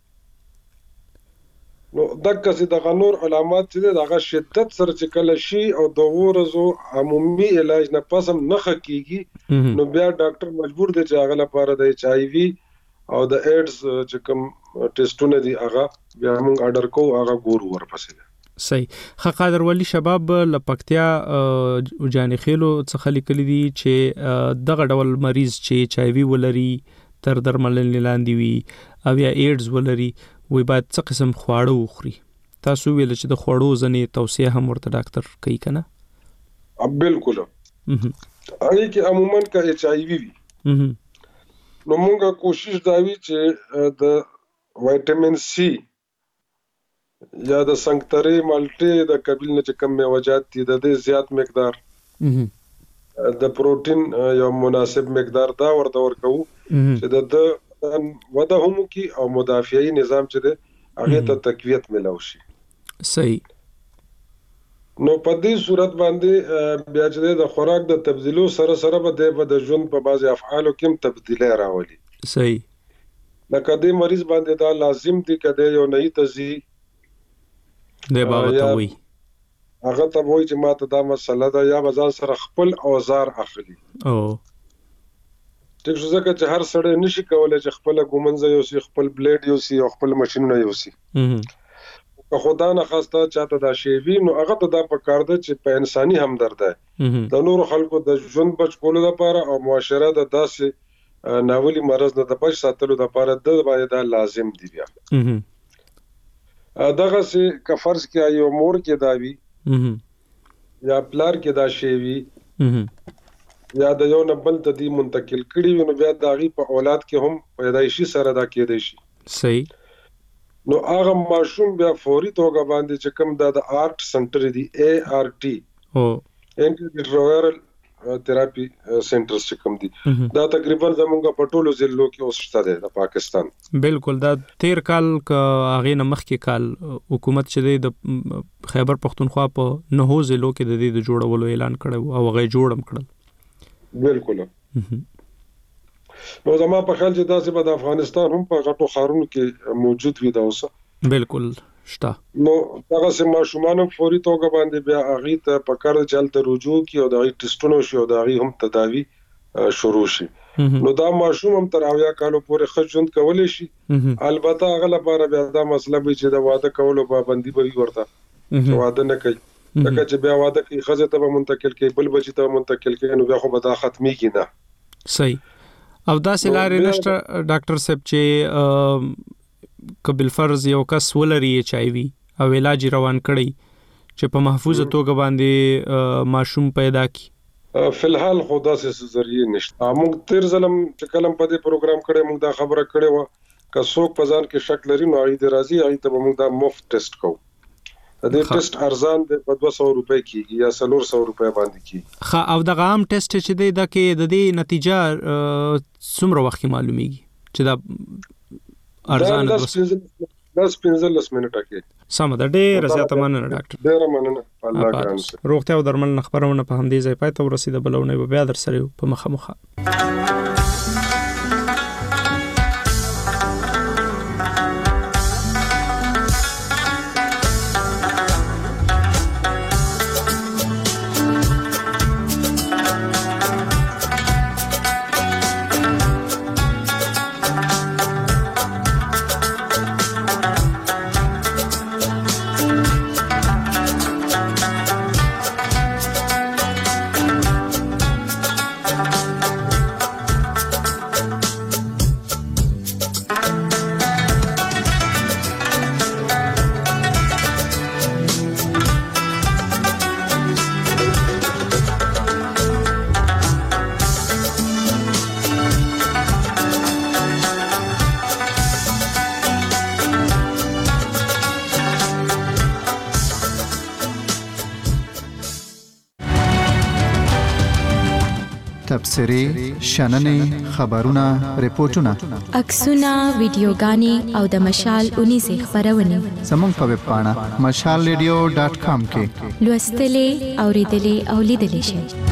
نو دغه څه د غنور علامات چې دغه شدت سره چې کله شي او د ورځو عمومي علاج نه پسم نه خکېږي نو بیا ډاکټر مجبور دی چې هغه لپاره د ایچ آی وی او د ایډز چې کوم ټیسټونه دي هغه بیا موږ آرډر کوو هغه ګورو ورپسې. صحیح. خقادر ولی شباب لپکتیا جانې خېلو څخه لیکلي دي چې دغه ډول مریض چې ایچ آی وی ولري تر درملنې لاندې وي او یا ایډز ولري وی باید څه قسم خواړه وخوري. تاسو ویل چې د خوړو ځنې توصیه هم ورته ډاکټر کوي کنه؟ بالکل. هغه کې عموما کا ایچ آی وی وي نو موږ کوشش دا وی چې د وټامین سی یا د سنگترې مالټې د قبیل نه چې کم میوجات دي د دې زیات مقدار د پروتین یو مناسب مقدار دا ورته ورکو چې د وده هم کی او مدافعي نظام چې ده هغه ته تقویت ملو شي. صحیح. نو په دې صورت باندې بیا چې د خوراک د تبدیلو سره سره به د ژوند په بعضي افعالو کې تبدیلی راولي. صحیح. لکه دې مریض باندې دا لازم دي کده یو نه تزي د بابا ته وي هغه ته وایي چې ماته دا مسله ده یا بازار سره خپل اوزار اخلي. او ټیک شو ځکه چې هر سړی نشي کولای چې خپل ګومنځ یو سی خپل بلیډ یو سی او خپل ماشينونه یو سی. که خدا نه خواسته چاته دا شی وی نو هغه ته دا پکار ده چې په انساني همدرد ده د نور خلکو د ژوند بچ کولو لپاره او معاشره د داسې ناولي مرز نه د بچ ساتلو لپاره د باید دا لازم دی. بیا دغه سي که فرض کې یو مور کې دا وی یا پلار کې دا شی وی یا د یو نبل ته دی منتقل کړي نو بیا د هغه په اولاد کې هم پیدایشي سره دا کېدای شي. صحیح. نو هغه ماشوم بیا فوري توګه باندې چې کوم د آرټ سنټر دی اے آر ټي او انټي ریټرووایرل تھراپي سنټرز چې کوم دي دا تقریبا زموږ په ټولو ضلعو کې اوس شته دی د پاکستان. بالکل. دا تیر کال ک هغه نمخ کې کال حکومت چې د خیبر پختونخوا په نهو ضلعو کې د دې د جوړولو اعلان کړو او هغه جوړم کړل. بالکل. نو زما په خیال چې داسې به د افغانستان هم په غټو ښارونو کې موجود وي دا اوس. بالکل شته. نو هغه سم ماشومان فوري توګه باندې بیا هغه ته په کار چلته رجوع کی او د ټیسټونو شو د هغه هم تداوی شروع شي. نو دا ماشوم هم تر اویا کالو پورې خجوند کولای شي. البته هغه لپاره بیا دا مسله به چې د واده کولو پابندي به ورته واده نه کوي. لکه چې بیا واده کوي خزه ته منتقل کوي بل بچی ته منتقل کوي نو بیا خو به دا ختمي کی نه. صحیح. او دا سلاره نشته ډاکټر صاحب چې قبل فرض یو کس ولري ایچ آی وی او علاج روان کړي چې په محفوظه توګه باندې ماشوم پیدا کی. فی الحال خدا سه ذریعہ نشته. موږ تیر ظلم چې کلم په دې پروګرام کړي موږ دا خبره کړې و که څوک په ځان کې شک لري نو اړ دې راځي اړ ته موږ دا مفت ټیسټ کوو. دا ټیسټ ارزان دی په دوه سوه روپۍ کېږي یا څلور سوه روپۍ باندې کېږي. ښه. او دغه عام ټیسټ چې دی دا کې د دې نتیجه څومره وخت معلومیږي چې دا ارزان دس پنځلس منټه کې؟ سم ده. ډېره زیاته مننه ډاکټر. ډېره مننه. الله ګران شه. روغتیا او درملنه خبرونه په همدې ځای پای ته ورسېده. بلونه به بیا در سره په مخه مخه. تبصرې شننې خبرونه ریپورتونه عکسونه ویډیوګانې او د مشال اونیزې خبرونه زموږ په ویب پاڼه مشال ریډیو ډاټ کام کې لوستلې اوریدلې او لیدلې شئ.